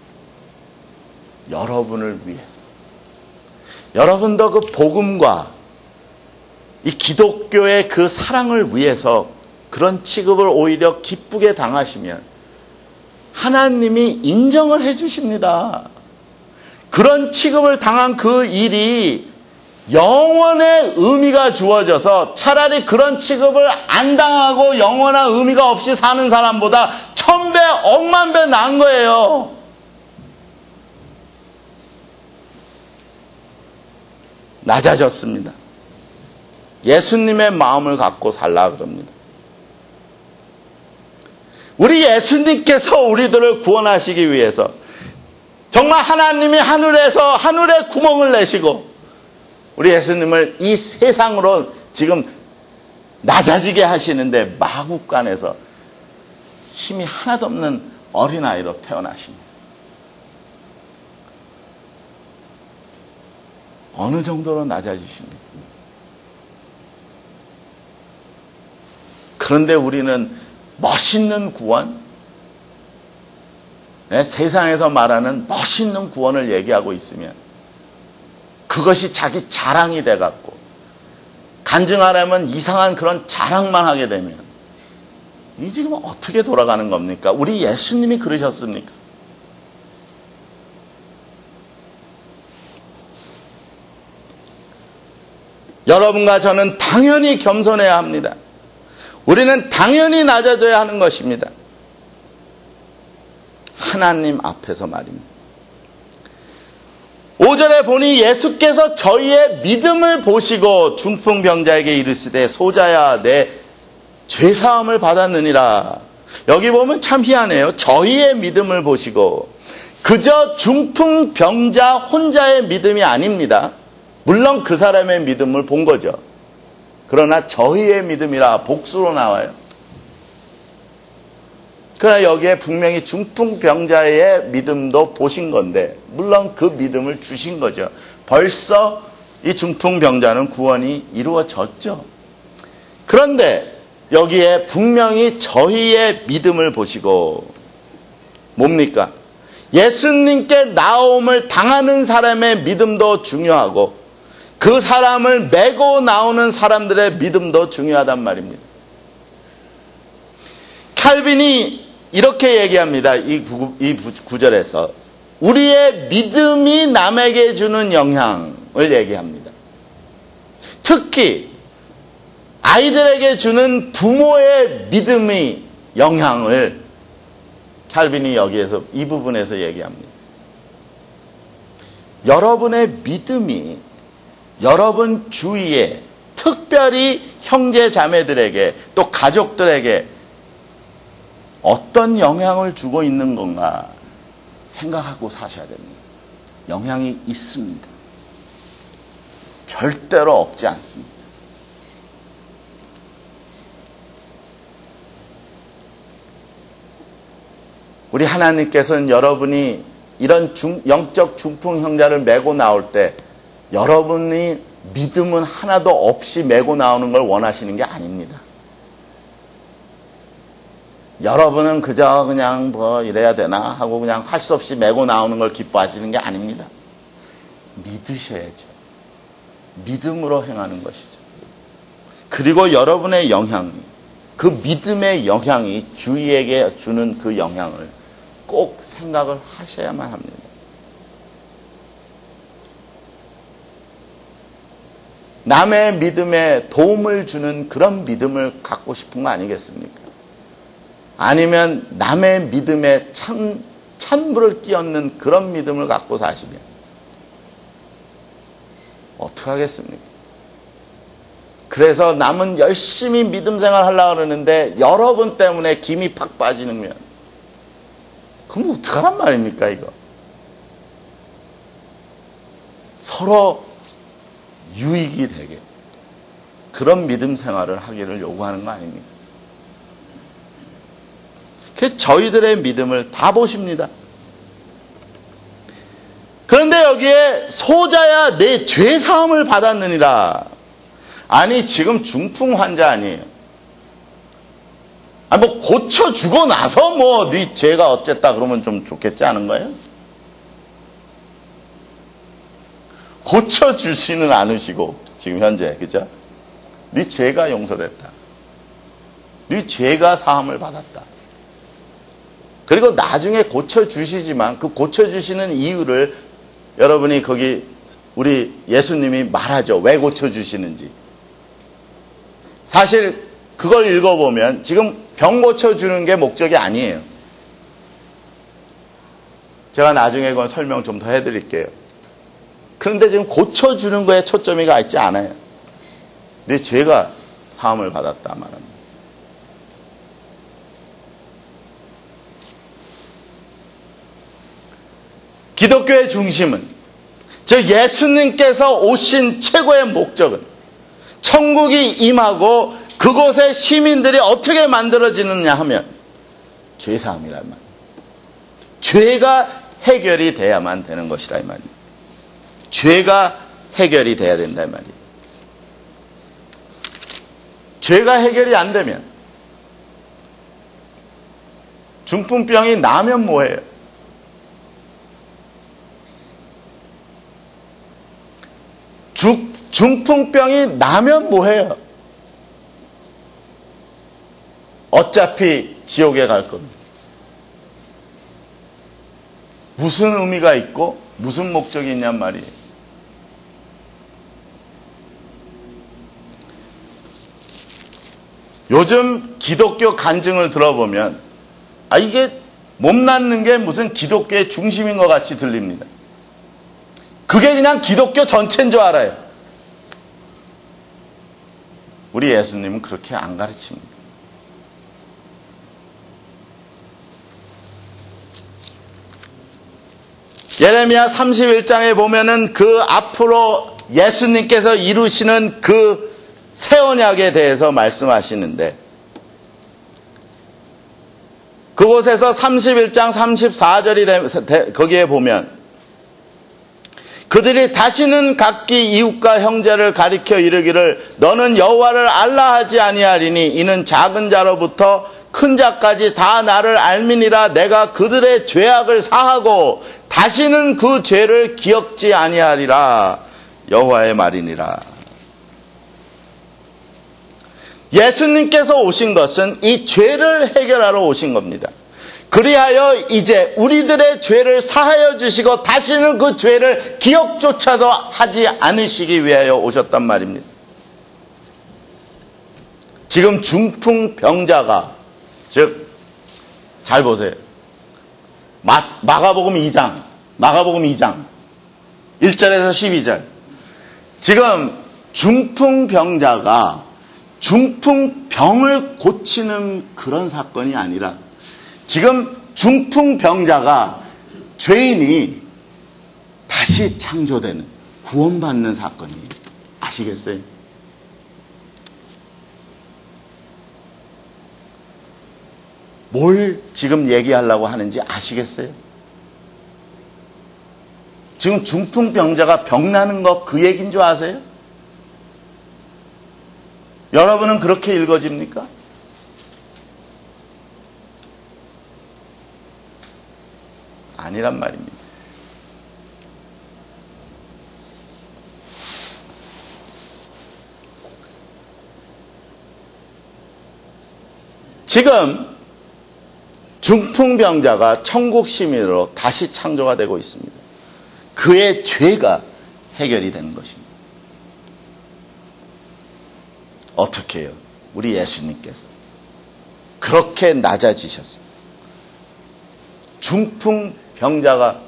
여러분을 위해서. 여러분도 그 복음과 이 기독교의 그 사랑을 위해서 그런 취급을 오히려 기쁘게 당하시면 하나님이 인정을 해 주십니다. 그런 취급을 당한 그 일이 영원의 의미가 주어져서 차라리 그런 취급을 안 당하고 영원한 의미가 없이 사는 사람보다 1000배, 억만 배 나은 거예요. 낮아졌습니다. 예수님의 마음을 갖고 살라 그럽니다. 우리 예수님께서 우리들을 구원하시기 위해서 정말 하나님이 하늘에 구멍을 내시고 우리 예수님을 이 세상으로 지금 낮아지게 하시는데 마국간에서 힘이 하나도 없는 어린아이로 태어나십니다. 어느 정도로 낮아지십니까? 그런데 우리는 멋있는 구원, 세상에서 말하는 멋있는 구원을 얘기하고 있으면 그것이 자기 자랑이 돼갖고 간증하려면 이상한 그런 자랑만 하게 되면 이 지금 어떻게 돌아가는 겁니까? 우리 예수님이 그러셨습니까? 여러분과 저는 당연히 겸손해야 합니다. 우리는 당연히 낮아져야 하는 것입니다. 하나님 앞에서 말입니다. 5절에 보니 예수께서 저희의 믿음을 보시고 중풍병자에게 이르시되 소자야 내 죄사함을 받았느니라. 여기 보면 참 희한해요. 저희의 믿음을 보시고 그저 중풍병자 혼자의 믿음이 아닙니다. 물론 그 사람의 믿음을 본 거죠. 그러나 저희의 믿음이라 복수로 나와요. 그러나 여기에 분명히 중풍병자의 믿음도 보신 건데 물론 그 믿음을 주신 거죠. 벌써 이 중풍병자는 구원이 이루어졌죠. 그런데 여기에 분명히 저희의 믿음을 보시고 뭡니까? 예수님께 나옴을 당하는 사람의 믿음도 중요하고 그 사람을 메고 나오는 사람들의 믿음도 중요하단 말입니다. 칼빈이 이렇게 얘기합니다. 이 구절에서 우리의 믿음이 남에게 주는 영향을 얘기합니다. 특히 아이들에게 주는 부모의 믿음의 영향을 칼빈이 여기에서 이 부분에서 얘기합니다. 여러분의 믿음이 여러분 주위에 특별히 형제 자매들에게 또 가족들에게 어떤 영향을 주고 있는 건가 생각하고 사셔야 됩니다. 영향이 있습니다. 절대로 없지 않습니다. 우리 하나님께서는 여러분이 이런 영적 중풍 형제를 메고 나올 때 여러분이 믿음은 하나도 없이 메고 나오는 걸 원하시는 게 아닙니다. 여러분은 그저 그냥 뭐 이래야 되나 하고 그냥 할 수 없이 메고 나오는 걸 기뻐하시는 게 아닙니다. 믿으셔야죠. 믿음으로 행하는 것이죠. 그리고 여러분의 영향, 그 믿음의 영향이 주위에게 주는 그 영향을 꼭 생각을 하셔야만 합니다. 남의 믿음에 도움을 주는 그런 믿음을 갖고 싶은 거 아니겠습니까? 아니면 남의 믿음에 찬물을 끼얹는 그런 믿음을 갖고 사시면 어떡하겠습니까? 그래서 남은 열심히 믿음 생활 하려고 그러는데 여러분 때문에 김이 팍 빠지면 그럼 어떡하란 말입니까 이거? 서로 유익이 되게 그런 믿음 생활을 하기를 요구하는 거 아닙니까? 그래서 저희들의 믿음을 다 보십니다. 그런데 여기에 소자야 내 죄사함을 받았느니라. 아니 지금 중풍 환자 아니에요. 아니 뭐 고쳐주고 나서 뭐 네 죄가 어쨌다 그러면 좀 좋겠지 않은 거예요? 고쳐주지는 않으시고 지금 현재 그죠? 네 죄가 용서됐다. 네 죄가 사함을 받았다. 그리고 나중에 고쳐주시지만 그 고쳐주시는 이유를 여러분이 거기 우리 예수님이 말하죠. 왜 고쳐주시는지. 사실 그걸 읽어보면 지금 병 고쳐주는 게 목적이 아니에요. 제가 나중에 그건 설명 좀 더 해드릴게요. 그런데 지금 고쳐주는 거에 초점이 가 있지 않아요. 내 죄가 사함을 받았다 말합니다. 기독교의 중심은, 즉 예수님께서 오신 최고의 목적은 천국이 임하고 그곳의 시민들이 어떻게 만들어지느냐 하면 죄사함이란 말이에요. 죄가 해결이 돼야만 되는 것이라 이 말이에요. 죄가 해결이 돼야 된다 이 말이에요. 죄가 해결이 안 되면 중풍병이 나면 뭐해요? 중풍병이 나면 뭐해요? 어차피 지옥에 갈 겁니다. 무슨 의미가 있고 무슨 목적이 있냔 말이에요. 요즘 기독교 간증을 들어보면 이게 몸 낫는 게 무슨 기독교의 중심인 것 같이 들립니다. 그게 그냥 기독교 전체인 줄 알아요. 우리 예수님은 그렇게 안 가르칩니다. 예레미야 31장에 보면은 그 앞으로 예수님께서 이루시는 그 새 언약에 대해서 말씀하시는데, 그곳에서 31장 34절이 거기에 보면 그들이 다시는 각기 이웃과 형제를 가리켜 이르기를 너는 여호와를 알라 하지 아니하리니 이는 작은 자로부터 큰 자까지 다 나를 알미니라. 내가 그들의 죄악을 사하고 다시는 그 죄를 기억지 아니하리라. 여호와의 말이니라. 예수님께서 오신 것은 이 죄를 해결하러 오신 겁니다. 그리하여 이제 우리들의 죄를 사하여 주시고 다시는 그 죄를 기억조차도 하지 않으시기 위하여 오셨단 말입니다. 지금 중풍병자가, 즉 잘 보세요. 마가복음 2장 1절에서 12절. 지금 중풍병자가 중풍병을 고치는 그런 사건이 아니라 지금 중풍병자가 죄인이 다시 창조되는, 구원받는 사건이에요. 아시겠어요? 뭘 지금 얘기하려고 하는지 아시겠어요? 지금 중풍병자가 병나는 거 그 얘기인 줄 아세요? 여러분은 그렇게 읽어집니까? 아니란 말입니다. 지금 중풍병자가 천국 시민으로 다시 창조가 되고 있습니다. 그의 죄가 해결이 되는 것입니다. 어떻게 해요? 우리 예수님께서 그렇게 낮아지셨어요. 중풍병자가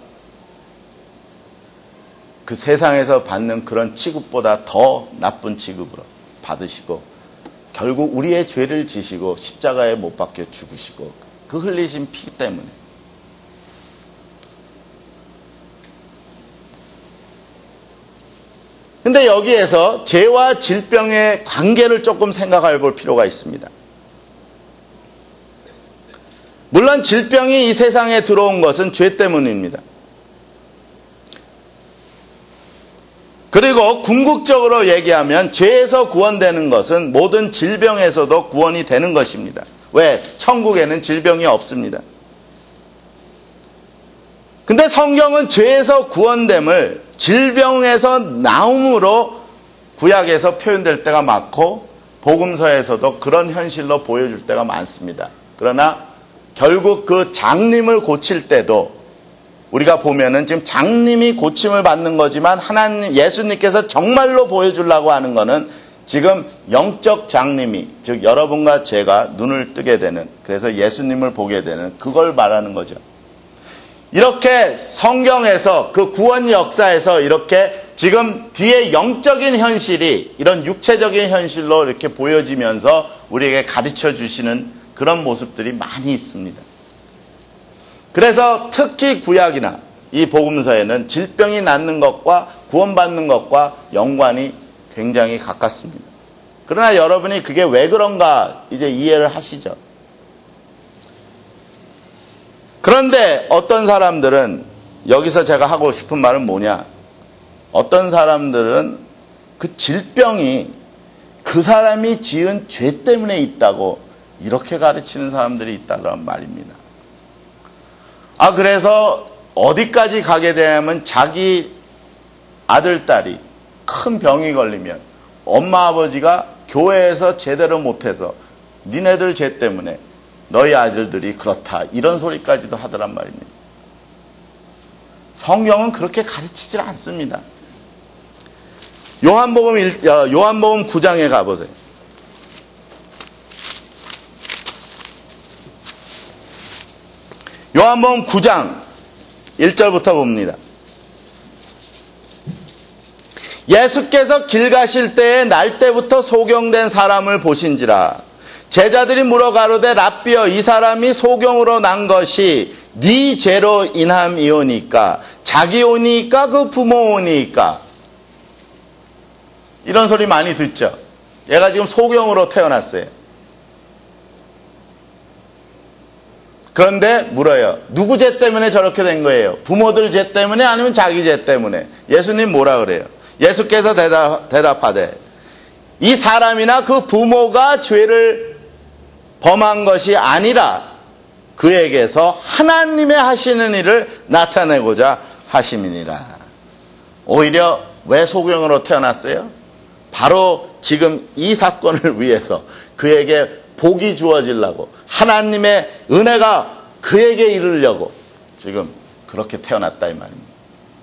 그 세상에서 받는 그런 취급보다 더 나쁜 취급으로 받으시고 결국 우리의 죄를 지시고 십자가에 못 박혀 죽으시고 그 흘리신 피 때문에. 근데 여기에서 죄와 질병의 관계를 조금 생각해 볼 필요가 있습니다. 물론 질병이 이 세상에 들어온 것은 죄 때문입니다. 그리고 궁극적으로 얘기하면 죄에서 구원되는 것은 모든 질병에서도 구원이 되는 것입니다. 왜? 천국에는 질병이 없습니다. 근데 성경은 죄에서 구원됨을 질병에서 나옴으로 구약에서 표현될 때가 많고 복음서에서도 그런 현실로 보여줄 때가 많습니다. 그러나 결국 그 장님을 고칠 때도 우리가 보면은 지금 장님이 고침을 받는 거지만 하나님, 예수님께서 정말로 보여주려고 하는 거는 지금 영적 장님이, 즉 여러분과 제가 눈을 뜨게 되는, 그래서 예수님을 보게 되는 그걸 말하는 거죠. 이렇게 성경에서 그 구원 역사에서 이렇게 지금 뒤에 영적인 현실이 이런 육체적인 현실로 이렇게 보여지면서 우리에게 가르쳐 주시는 그런 모습들이 많이 있습니다. 그래서 특히 구약이나 이 복음서에는 질병이 낫는 것과 구원받는 것과 연관이 굉장히 가깝습니다. 그러나 여러분이 그게 왜 그런가 이제 이해를 하시죠. 그런데 어떤 사람들은, 여기서 제가 하고 싶은 말은 뭐냐, 어떤 사람들은 그 질병이 그 사람이 지은 죄 때문에 있다고 이렇게 가르치는 사람들이 있다는 말입니다. 그래서 어디까지 가게 되냐면, 자기 아들, 딸이 큰 병이 걸리면 엄마, 아버지가 교회에서 제대로 못해서 니네들 죄 때문에 너희 아들들이 그렇다, 이런 소리까지도 하더란 말입니다. 성경은 그렇게 가르치질 않습니다. 요한복음 9장에 가보세요. 요한복음 9장 1절부터 봅니다. 예수께서 길 가실 때에 날 때부터 소경된 사람을 보신지라. 제자들이 물어 가로되 랍비여, 이 사람이 소경으로 난 것이 네 죄로 인함이오니까 자기 오니까 그 부모 오니까. 이런 소리 많이 듣죠. 얘가 지금 소경으로 태어났어요. 그런데 물어요. 누구 죄 때문에 저렇게 된 거예요? 부모들 죄 때문에, 아니면 자기 죄 때문에? 예수님 뭐라 그래요? 예수께서 대답하되, 이 사람이나 그 부모가 죄를 범한 것이 아니라 그에게서 하나님의 하시는 일을 나타내고자 하심이니라. 오히려 왜 소경으로 태어났어요? 바로 지금 이 사건을 위해서 그에게 복이 주어지려고, 하나님의 은혜가 그에게 이르려고 지금 그렇게 태어났다 이 말입니다.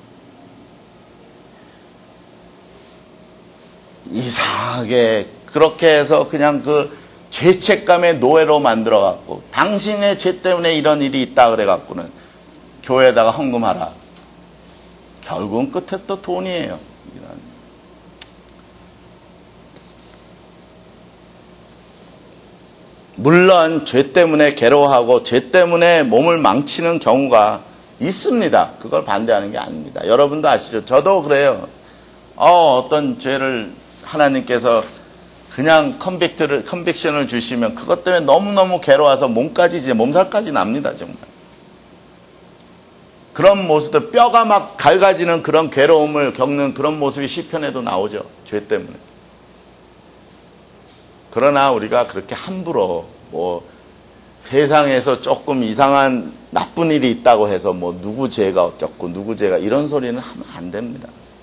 이상하게 그렇게 해서 그냥 그 죄책감의 노예로 만들어갖고, 당신의 죄 때문에 이런 일이 있다 그래갖고는 교회에다가 헌금하라. 결국은 끝에 또 돈이에요. 물론 죄 때문에 괴로워하고 죄 때문에 몸을 망치는 경우가 있습니다. 그걸 반대하는 게 아닙니다. 여러분도 아시죠? 저도 그래요. 어떤 죄를 하나님께서 그냥 컨빅션을 주시면 그것 때문에 너무너무 괴로워서 몸살까지 납니다, 정말. 그런 모습들, 뼈가 막 갈가지는 그런 괴로움을 겪는 그런 모습이 시편에도 나오죠. 죄 때문에. 그러나 우리가 그렇게 함부로 세상에서 조금 이상한 나쁜 일이 있다고 해서 누구 죄가 어쩌고 누구 죄가 이런 소리는 하면 안 됩니다.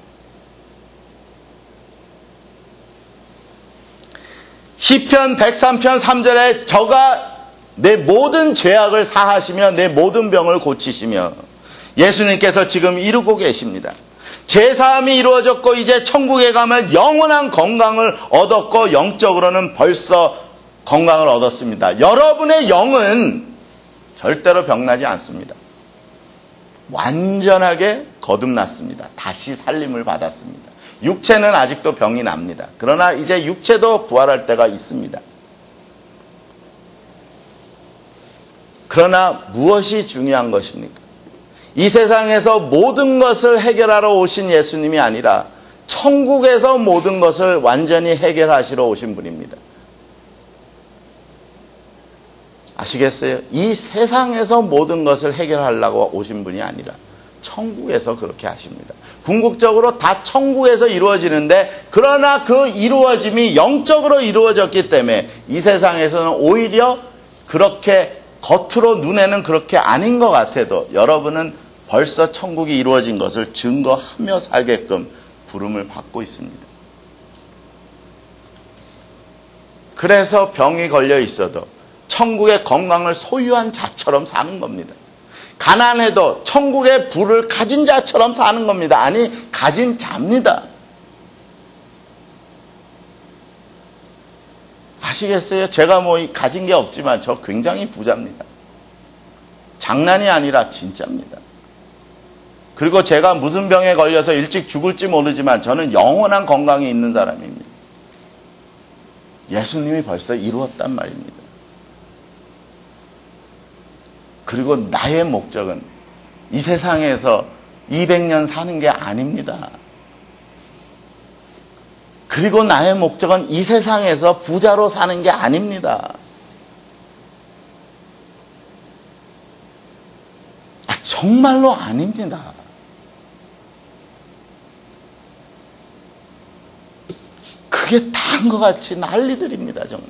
시편 103편 3절에 저가 내 모든 죄악을 사하시며 내 모든 병을 고치시며, 예수님께서 지금 이루고 계십니다. 제사함이 이루어졌고 이제 천국에 가면 영원한 건강을 얻었고, 영적으로는 벌써 건강을 얻었습니다. 여러분의 영은 절대로 병나지 않습니다. 완전하게 거듭났습니다. 다시 살림을 받았습니다. 육체는 아직도 병이 납니다. 그러나 이제 육체도 부활할 때가 있습니다. 그러나 무엇이 중요한 것입니까? 이 세상에서 모든 것을 해결하러 오신 예수님이 아니라 천국에서 모든 것을 완전히 해결하시러 오신 분입니다. 아시겠어요? 이 세상에서 모든 것을 해결하려고 오신 분이 아니라 천국에서 그렇게 하십니다. 궁극적으로 다 천국에서 이루어지는데, 그러나 그 이루어짐이 영적으로 이루어졌기 때문에 이 세상에서는 오히려 그렇게 겉으로 눈에는 그렇게 아닌 것 같아도 여러분은 벌써 천국이 이루어진 것을 증거하며 살게끔 부름을 받고 있습니다. 그래서 병이 걸려 있어도 천국의 건강을 소유한 자처럼 사는 겁니다. 가난해도 천국의 부를 가진 자처럼 사는 겁니다. 아니, 가진 자입니다. 아시겠어요? 제가 가진 게 없지만 저 굉장히 부자입니다. 장난이 아니라 진짜입니다. 그리고 제가 무슨 병에 걸려서 일찍 죽을지 모르지만 저는 영원한 건강이 있는 사람입니다. 예수님이 벌써 이루었단 말입니다. 그리고 나의 목적은 이 세상에서 200년 사는 게 아닙니다. 그리고 나의 목적은 이 세상에서 부자로 사는 게 아닙니다. 정말로 아닙니다. 그게 다인 것 같이 난리들입니다, 정말.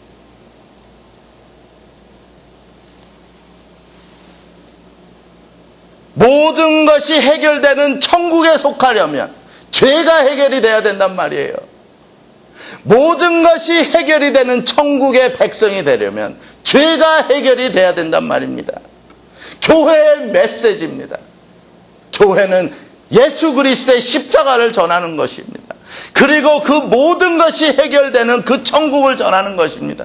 모든 것이 해결되는 천국에 속하려면 죄가 해결이 돼야 된단 말이에요. 모든 것이 해결이 되는 천국의 백성이 되려면 죄가 해결이 돼야 된단 말입니다. 교회의 메시지입니다. 교회는 예수 그리스도의 십자가를 전하는 것입니다. 그리고 그 모든 것이 해결되는 그 천국을 전하는 것입니다.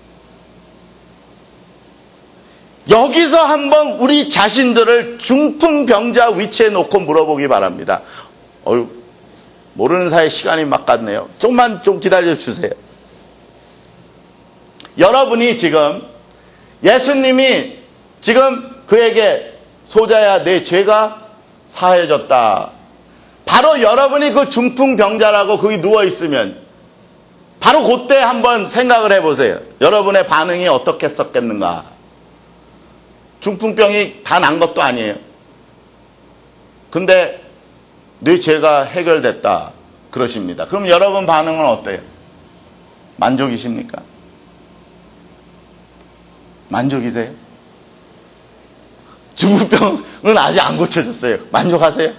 여기서 한번 우리 자신들을 중풍병자 위치에 놓고 물어보기 바랍니다. 모르는 사이에 시간이 막 갔네요. 좀만 좀 기다려 주세요. 여러분이 지금 예수님이 지금 그에게 소자야 내 죄가 사해졌다. 바로 여러분이 그 중풍병자라고 거기 누워있으면 바로 그때 한번 생각을 해보세요. 여러분의 반응이 어떻겠었겠는가. 중풍병이 다 난 것도 아니에요. 근데 네 죄가 해결됐다 그러십니다. 그럼 여러분 반응은 어때요? 만족이십니까? 만족이세요? 중풍병은 아직 안 고쳐졌어요. 만족하세요?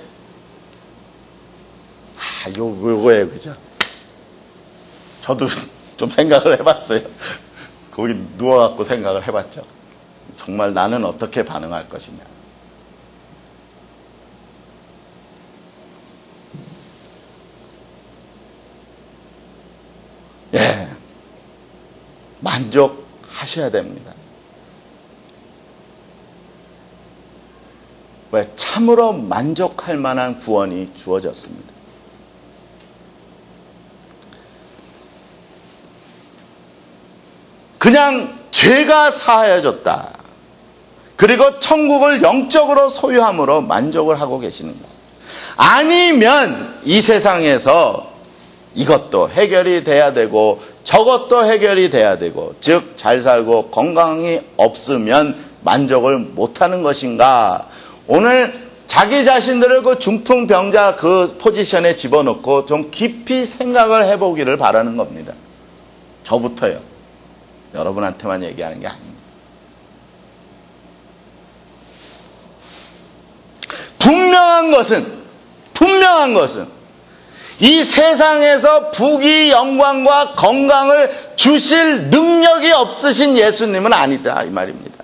요거예요, 그죠? 저도 좀 생각을 해봤어요. 거기 누워갖고 생각을 해봤죠. 정말 나는 어떻게 반응할 것이냐. 예, 만족하셔야 됩니다. 왜? 참으로 만족할 만한 구원이 주어졌습니다. 그냥 죄가 사하여졌다. 그리고 천국을 영적으로 소유함으로 만족을 하고 계시는 것. 아니면 이 세상에서 이것도 해결이 돼야 되고 저것도 해결이 돼야 되고 즉 잘 살고 건강이 없으면 만족을 못하는 것인가. 오늘 자기 자신들을 그 중풍병자 그 포지션에 집어넣고 좀 깊이 생각을 해보기를 바라는 겁니다. 저부터요. 여러분한테만 얘기하는 게 아닙니다. 분명한 것은 이 세상에서 부귀 영광과 건강을 주실 능력이 없으신 예수님은 아니다 이 말입니다.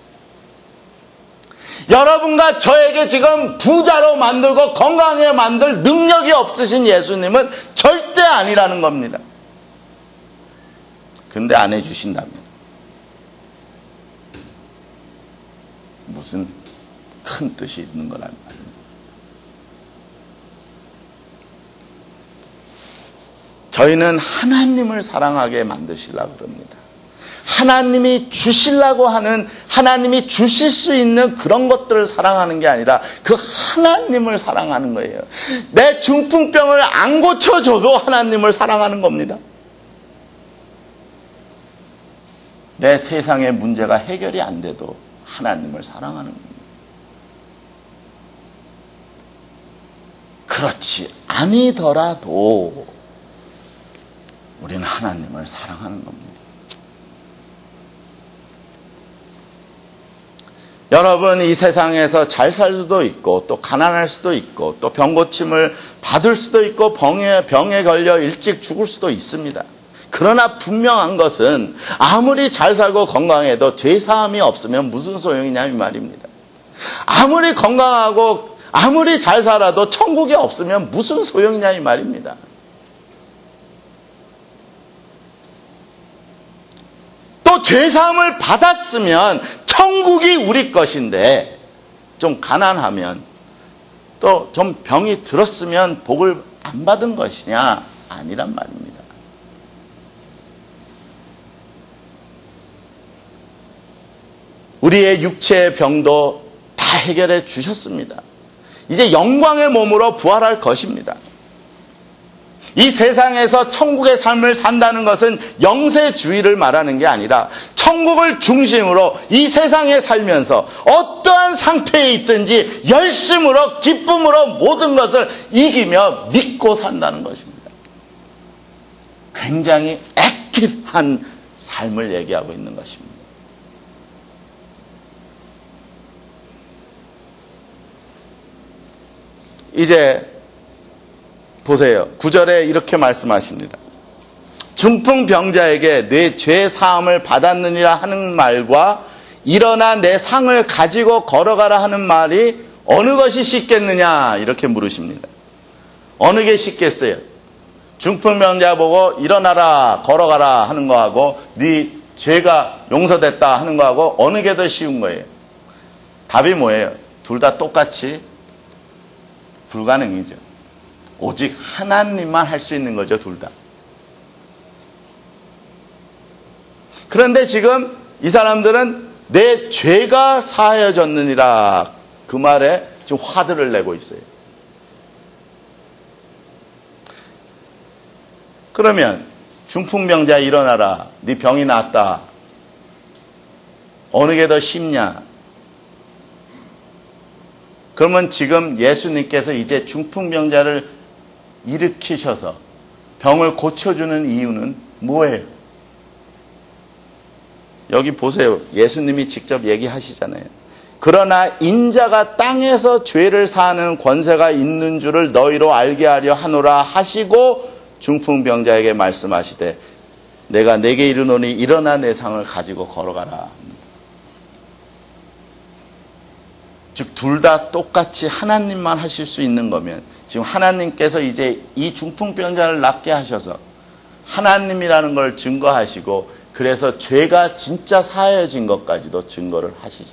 여러분과 저에게 지금 부자로 만들고 건강하게 만들 능력이 없으신 예수님은 절대 아니라는 겁니다. 근데 안 해주신다면 무슨 큰 뜻이 있는 거란 말입니다. 저희는 하나님을 사랑하게 만드시려고 그럽니다. 하나님이 주시려고 하는, 하나님이 주실 수 있는 그런 것들을 사랑하는 게 아니라 그 하나님을 사랑하는 거예요. 내 중풍병을 안 고쳐줘도 하나님을 사랑하는 겁니다. 내 세상의 문제가 해결이 안 돼도 하나님을 사랑하는 겁니다. 그렇지 아니더라도 우리는 하나님을 사랑하는 겁니다. 여러분 이 세상에서 잘 살 수도 있고 또 가난할 수도 있고 또 병고침을 받을 수도 있고 병에 걸려 일찍 죽을 수도 있습니다. 그러나 분명한 것은 아무리 잘 살고 건강해도 죄사함이 없으면 무슨 소용이냐 이 말입니다. 아무리 건강하고 아무리 잘 살아도 천국이 없으면 무슨 소용이냐 이 말입니다. 또 죄사함을 받았으면 천국이 우리 것인데 좀 가난하면 또 좀 병이 들었으면 복을 안 받은 것이냐? 아니란 말입니다. 우리의 육체의 병도 다 해결해 주셨습니다. 이제 영광의 몸으로 부활할 것입니다. 이 세상에서 천국의 삶을 산다는 것은 영세주의를 말하는 게 아니라 천국을 중심으로 이 세상에 살면서 어떠한 상태에 있든지 열심으로 기쁨으로 모든 것을 이기며 믿고 산다는 것입니다. 굉장히 액티브한 삶을 얘기하고 있는 것입니다. 이제 보세요. 9절에 이렇게 말씀하십니다. 중풍병자에게 내 죄 사함을 받았느니라 하는 말과 일어나 내 상을 가지고 걸어가라 하는 말이 어느 것이 쉽겠느냐 이렇게 물으십니다. 어느 게 쉽겠어요? 중풍병자 보고 일어나라 걸어가라 하는 거하고 네 죄가 용서됐다 하는 거하고 어느 게 더 쉬운 거예요? 답이 뭐예요? 둘 다 똑같이 불가능이죠. 오직 하나님만 할 수 있는 거죠, 둘 다. 그런데 지금 이 사람들은 내 죄가 사하여졌느니라 그 말에 지금 화들을 내고 있어요. 그러면 중풍병자 일어나라, 네 병이 낫다. 어느 게 더 쉽냐? 그러면 지금 예수님께서 이제 중풍병자를 일으키셔서 병을 고쳐주는 이유는 뭐예요? 여기 보세요. 예수님이 직접 얘기하시잖아요. 그러나 인자가 땅에서 죄를 사하는 권세가 있는 줄을 너희로 알게 하려 하노라 하시고 중풍병자에게 말씀하시되 내가 내게 이르노니 일어나 내 상을 가지고 걸어가라. 즉 둘 다 똑같이 하나님만 하실 수 있는 거면 지금 하나님께서 이제 이 중풍병자를 낫게 하셔서 하나님이라는 걸 증거하시고 그래서 죄가 진짜 사해진 것까지도 증거를 하시죠.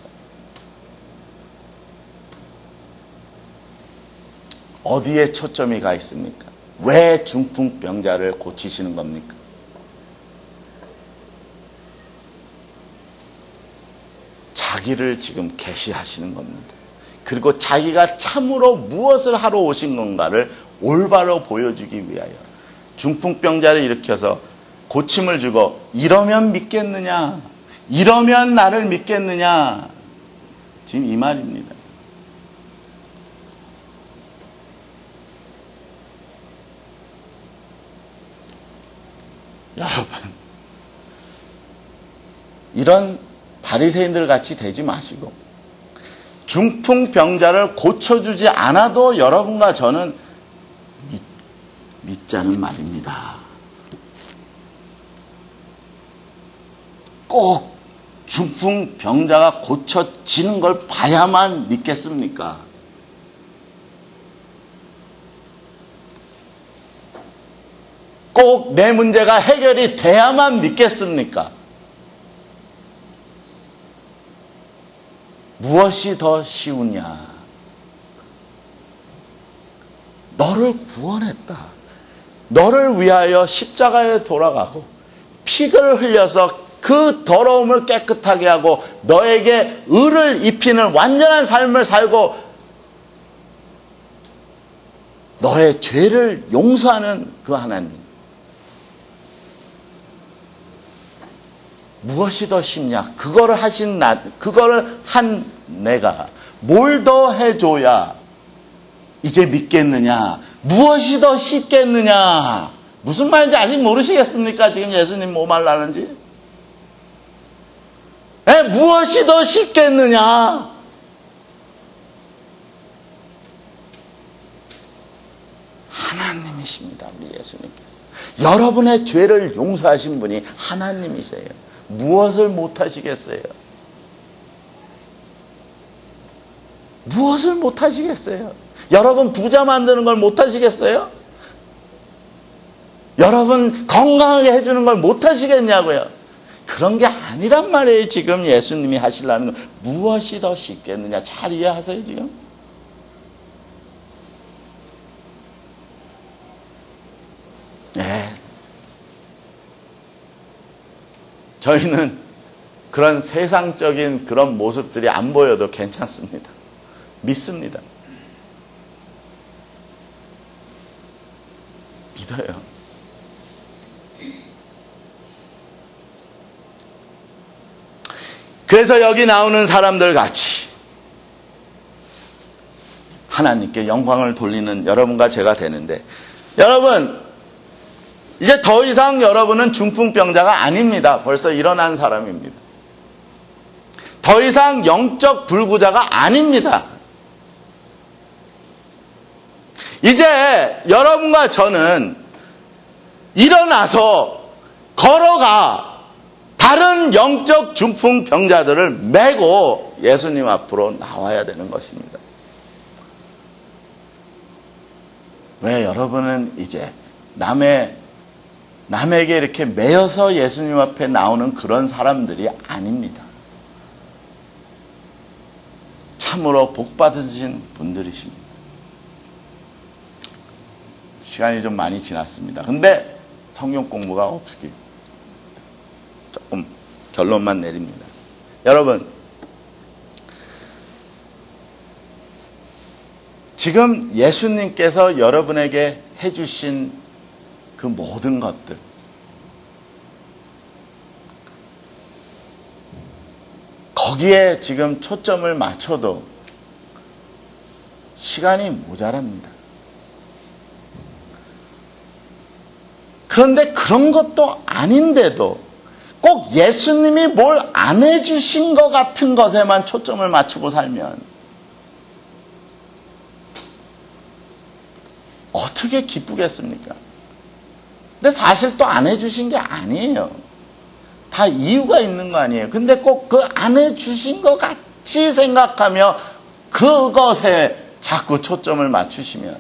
어디에 초점이 가 있습니까? 왜 중풍병자를 고치시는 겁니까? 자기를 지금 계시하시는 겁니다. 그리고 자기가 참으로 무엇을 하러 오신 건가를 올바로 보여주기 위하여 중풍병자를 일으켜서 고침을 주고 이러면 믿겠느냐? 이러면 나를 믿겠느냐? 지금 이 말입니다. 여러분, 이런 바리새인들 같이 되지 마시고 중풍병자를 고쳐주지 않아도 여러분과 저는 믿자는 말입니다. 꼭 중풍병자가 고쳐지는 걸 봐야만 믿겠습니까? 꼭 내 문제가 해결이 돼야만 믿겠습니까? 무엇이 더 쉬우냐? 너를 구원했다. 너를 위하여 십자가에 돌아가고 피를 흘려서 그 더러움을 깨끗하게 하고 너에게 의를 입히는 완전한 삶을 살고 너의 죄를 용서하는 그 하나님. 무엇이 더 쉽냐? 그거를 한 내가 뭘 더 해줘야 이제 믿겠느냐? 무엇이 더 쉽겠느냐? 무슨 말인지 아직 모르시겠습니까? 지금 예수님 뭐 말하는지? 무엇이 더 쉽겠느냐? 하나님이십니다, 우리 예수님께서. 여러분의 죄를 용서하신 분이 하나님이세요. 무엇을 못하시겠어요? 무엇을 못하시겠어요? 여러분 부자 만드는 걸 못하시겠어요? 여러분 건강하게 해주는 걸 못하시겠냐고요? 그런 게 아니란 말이에요. 지금 예수님이 하시려는 건. 무엇이 더 쉽겠느냐? 잘 이해하세요 지금? 네. 저희는 그런 세상적인 그런 모습들이 안 보여도 괜찮습니다. 믿습니다. 믿어요. 그래서 여기 나오는 사람들 같이 하나님께 영광을 돌리는 여러분과 제가 되는데, 여러분 이제 더 이상 여러분은 중풍병자가 아닙니다. 벌써 일어난 사람입니다. 더 이상 영적 불구자가 아닙니다. 이제 여러분과 저는 일어나서 걸어가 다른 영적 중풍병자들을 메고 예수님 앞으로 나와야 되는 것입니다. 왜 여러분은 이제 남에게 이렇게 매여서 예수님 앞에 나오는 그런 사람들이 아닙니다. 참으로 복 받으신 분들이십니다. 시간이 좀 많이 지났습니다. 근데 성경 공부가 없기 조금 결론만 내립니다. 여러분, 지금 예수님께서 여러분에게 해주신 그 모든 것들, 거기에 지금 초점을 맞춰도 시간이 모자랍니다. 그런데 그런 것도 아닌데도 꼭 예수님이 뭘 안 해주신 것 같은 것에만 초점을 맞추고 살면 어떻게 기쁘겠습니까? 근데 사실 또 안 해주신 게 아니에요. 다 이유가 있는 거 아니에요. 근데 꼭 그 안 해주신 것 같이 생각하며 그것에 자꾸 초점을 맞추시면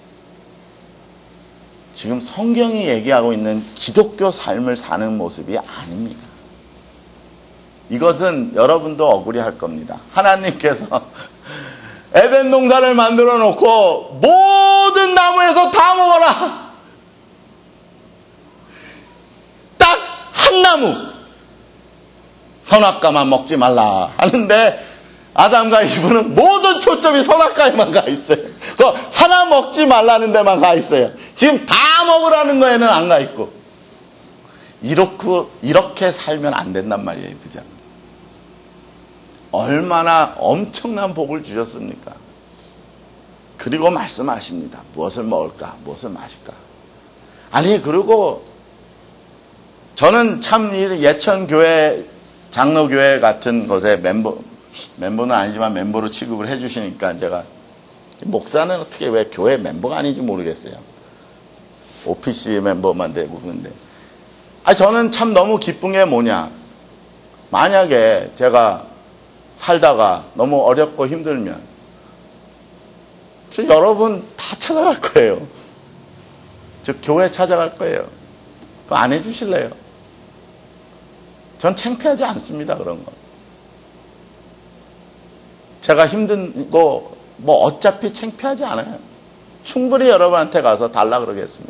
지금 성경이 얘기하고 있는 기독교 삶을 사는 모습이 아닙니다. 이것은 여러분도 억울해할 겁니다. 하나님께서 에덴 동산을 만들어 놓고 모든 나무에서 다 먹어라. 딱 한 나무, 선악과만 먹지 말라 하는데 아담과 이브는 모든 초점이 선악과에만 가 있어요. 그 하나 먹지 말라는 데만 가 있어요. 지금 다 먹으라는 거에는 안 가 있고. 이렇게 살면 안 된단 말이에요. 그죠? 얼마나 엄청난 복을 주셨습니까? 그리고 말씀하십니다. 무엇을 먹을까? 무엇을 마실까? 아니, 그리고 저는 참 예천교회, 장로교회 같은 곳에 멤버는 아니지만 멤버로 취급을 해주시니까 제가, 목사는 어떻게 왜 교회 멤버가 아닌지 모르겠어요. OPC 멤버만 되고 그런데. 저는 참 너무 기쁜 게 뭐냐. 만약에 제가 살다가 너무 어렵고 힘들면 저 여러분 다 찾아갈 거예요. 즉 교회 찾아갈 거예요. 그거 안 해주실래요? 전 창피하지 않습니다. 그런 거. 제가 힘든거 뭐 어차피 창피하지 않아요. 충분히 여러분한테 가서 달라 그러겠습니다.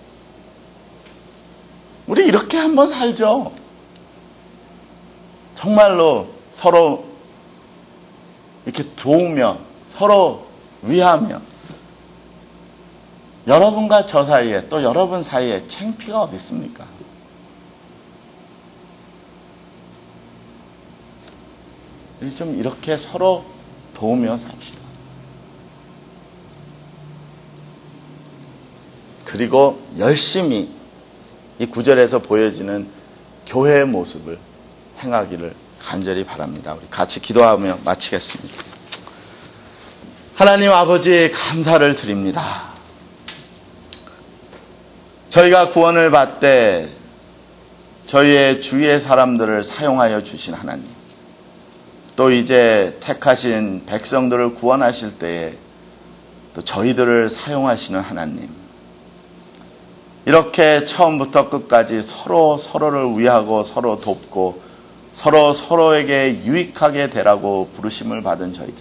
우리 이렇게 한번 살죠. 정말로 서로 이렇게 도우며 서로 위하며 여러분과 저 사이에 또 여러분 사이에 창피가 어디 있습니까? 좀 이렇게 서로 도우며 삽시다. 그리고 열심히 이 구절에서 보여지는 교회의 모습을 행하기를 간절히 바랍니다. 우리 같이 기도하며 마치겠습니다. 하나님 아버지 감사를 드립니다. 저희가 구원을 받되 저희의 주위의 사람들을 사용하여 주신 하나님, 또 이제 택하신 백성들을 구원하실 때에 또 저희들을 사용하시는 하나님, 이렇게 처음부터 끝까지 서로를 위하고 서로 돕고 서로에게 유익하게 되라고 부르심을 받은 저희들,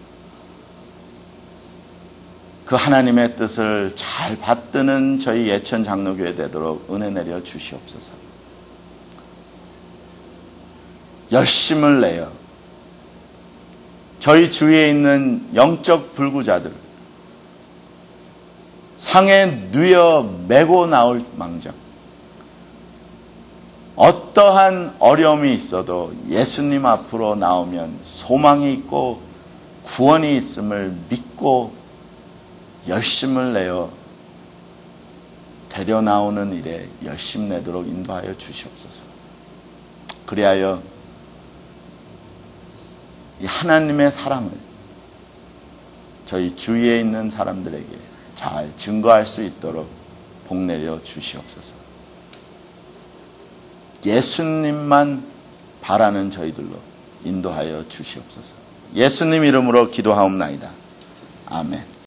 그 하나님의 뜻을 잘 받드는 저희 예천 장로교회 되도록 은혜 내려 주시옵소서. 열심을 내어 저희 주위에 있는 영적 불구자들, 상에 누여 메고 나올 망정. 어떠한 어려움이 있어도 예수님 앞으로 나오면 소망이 있고 구원이 있음을 믿고 열심을 내어 데려 나오는 일에 열심 내도록 인도하여 주시옵소서. 그리하여 이 하나님의 사랑을 저희 주위에 있는 사람들에게 잘 증거할 수 있도록 복내려 주시옵소서. 예수님만 바라는 저희들로 인도하여 주시옵소서. 예수님 이름으로 기도하옵나이다. 아멘.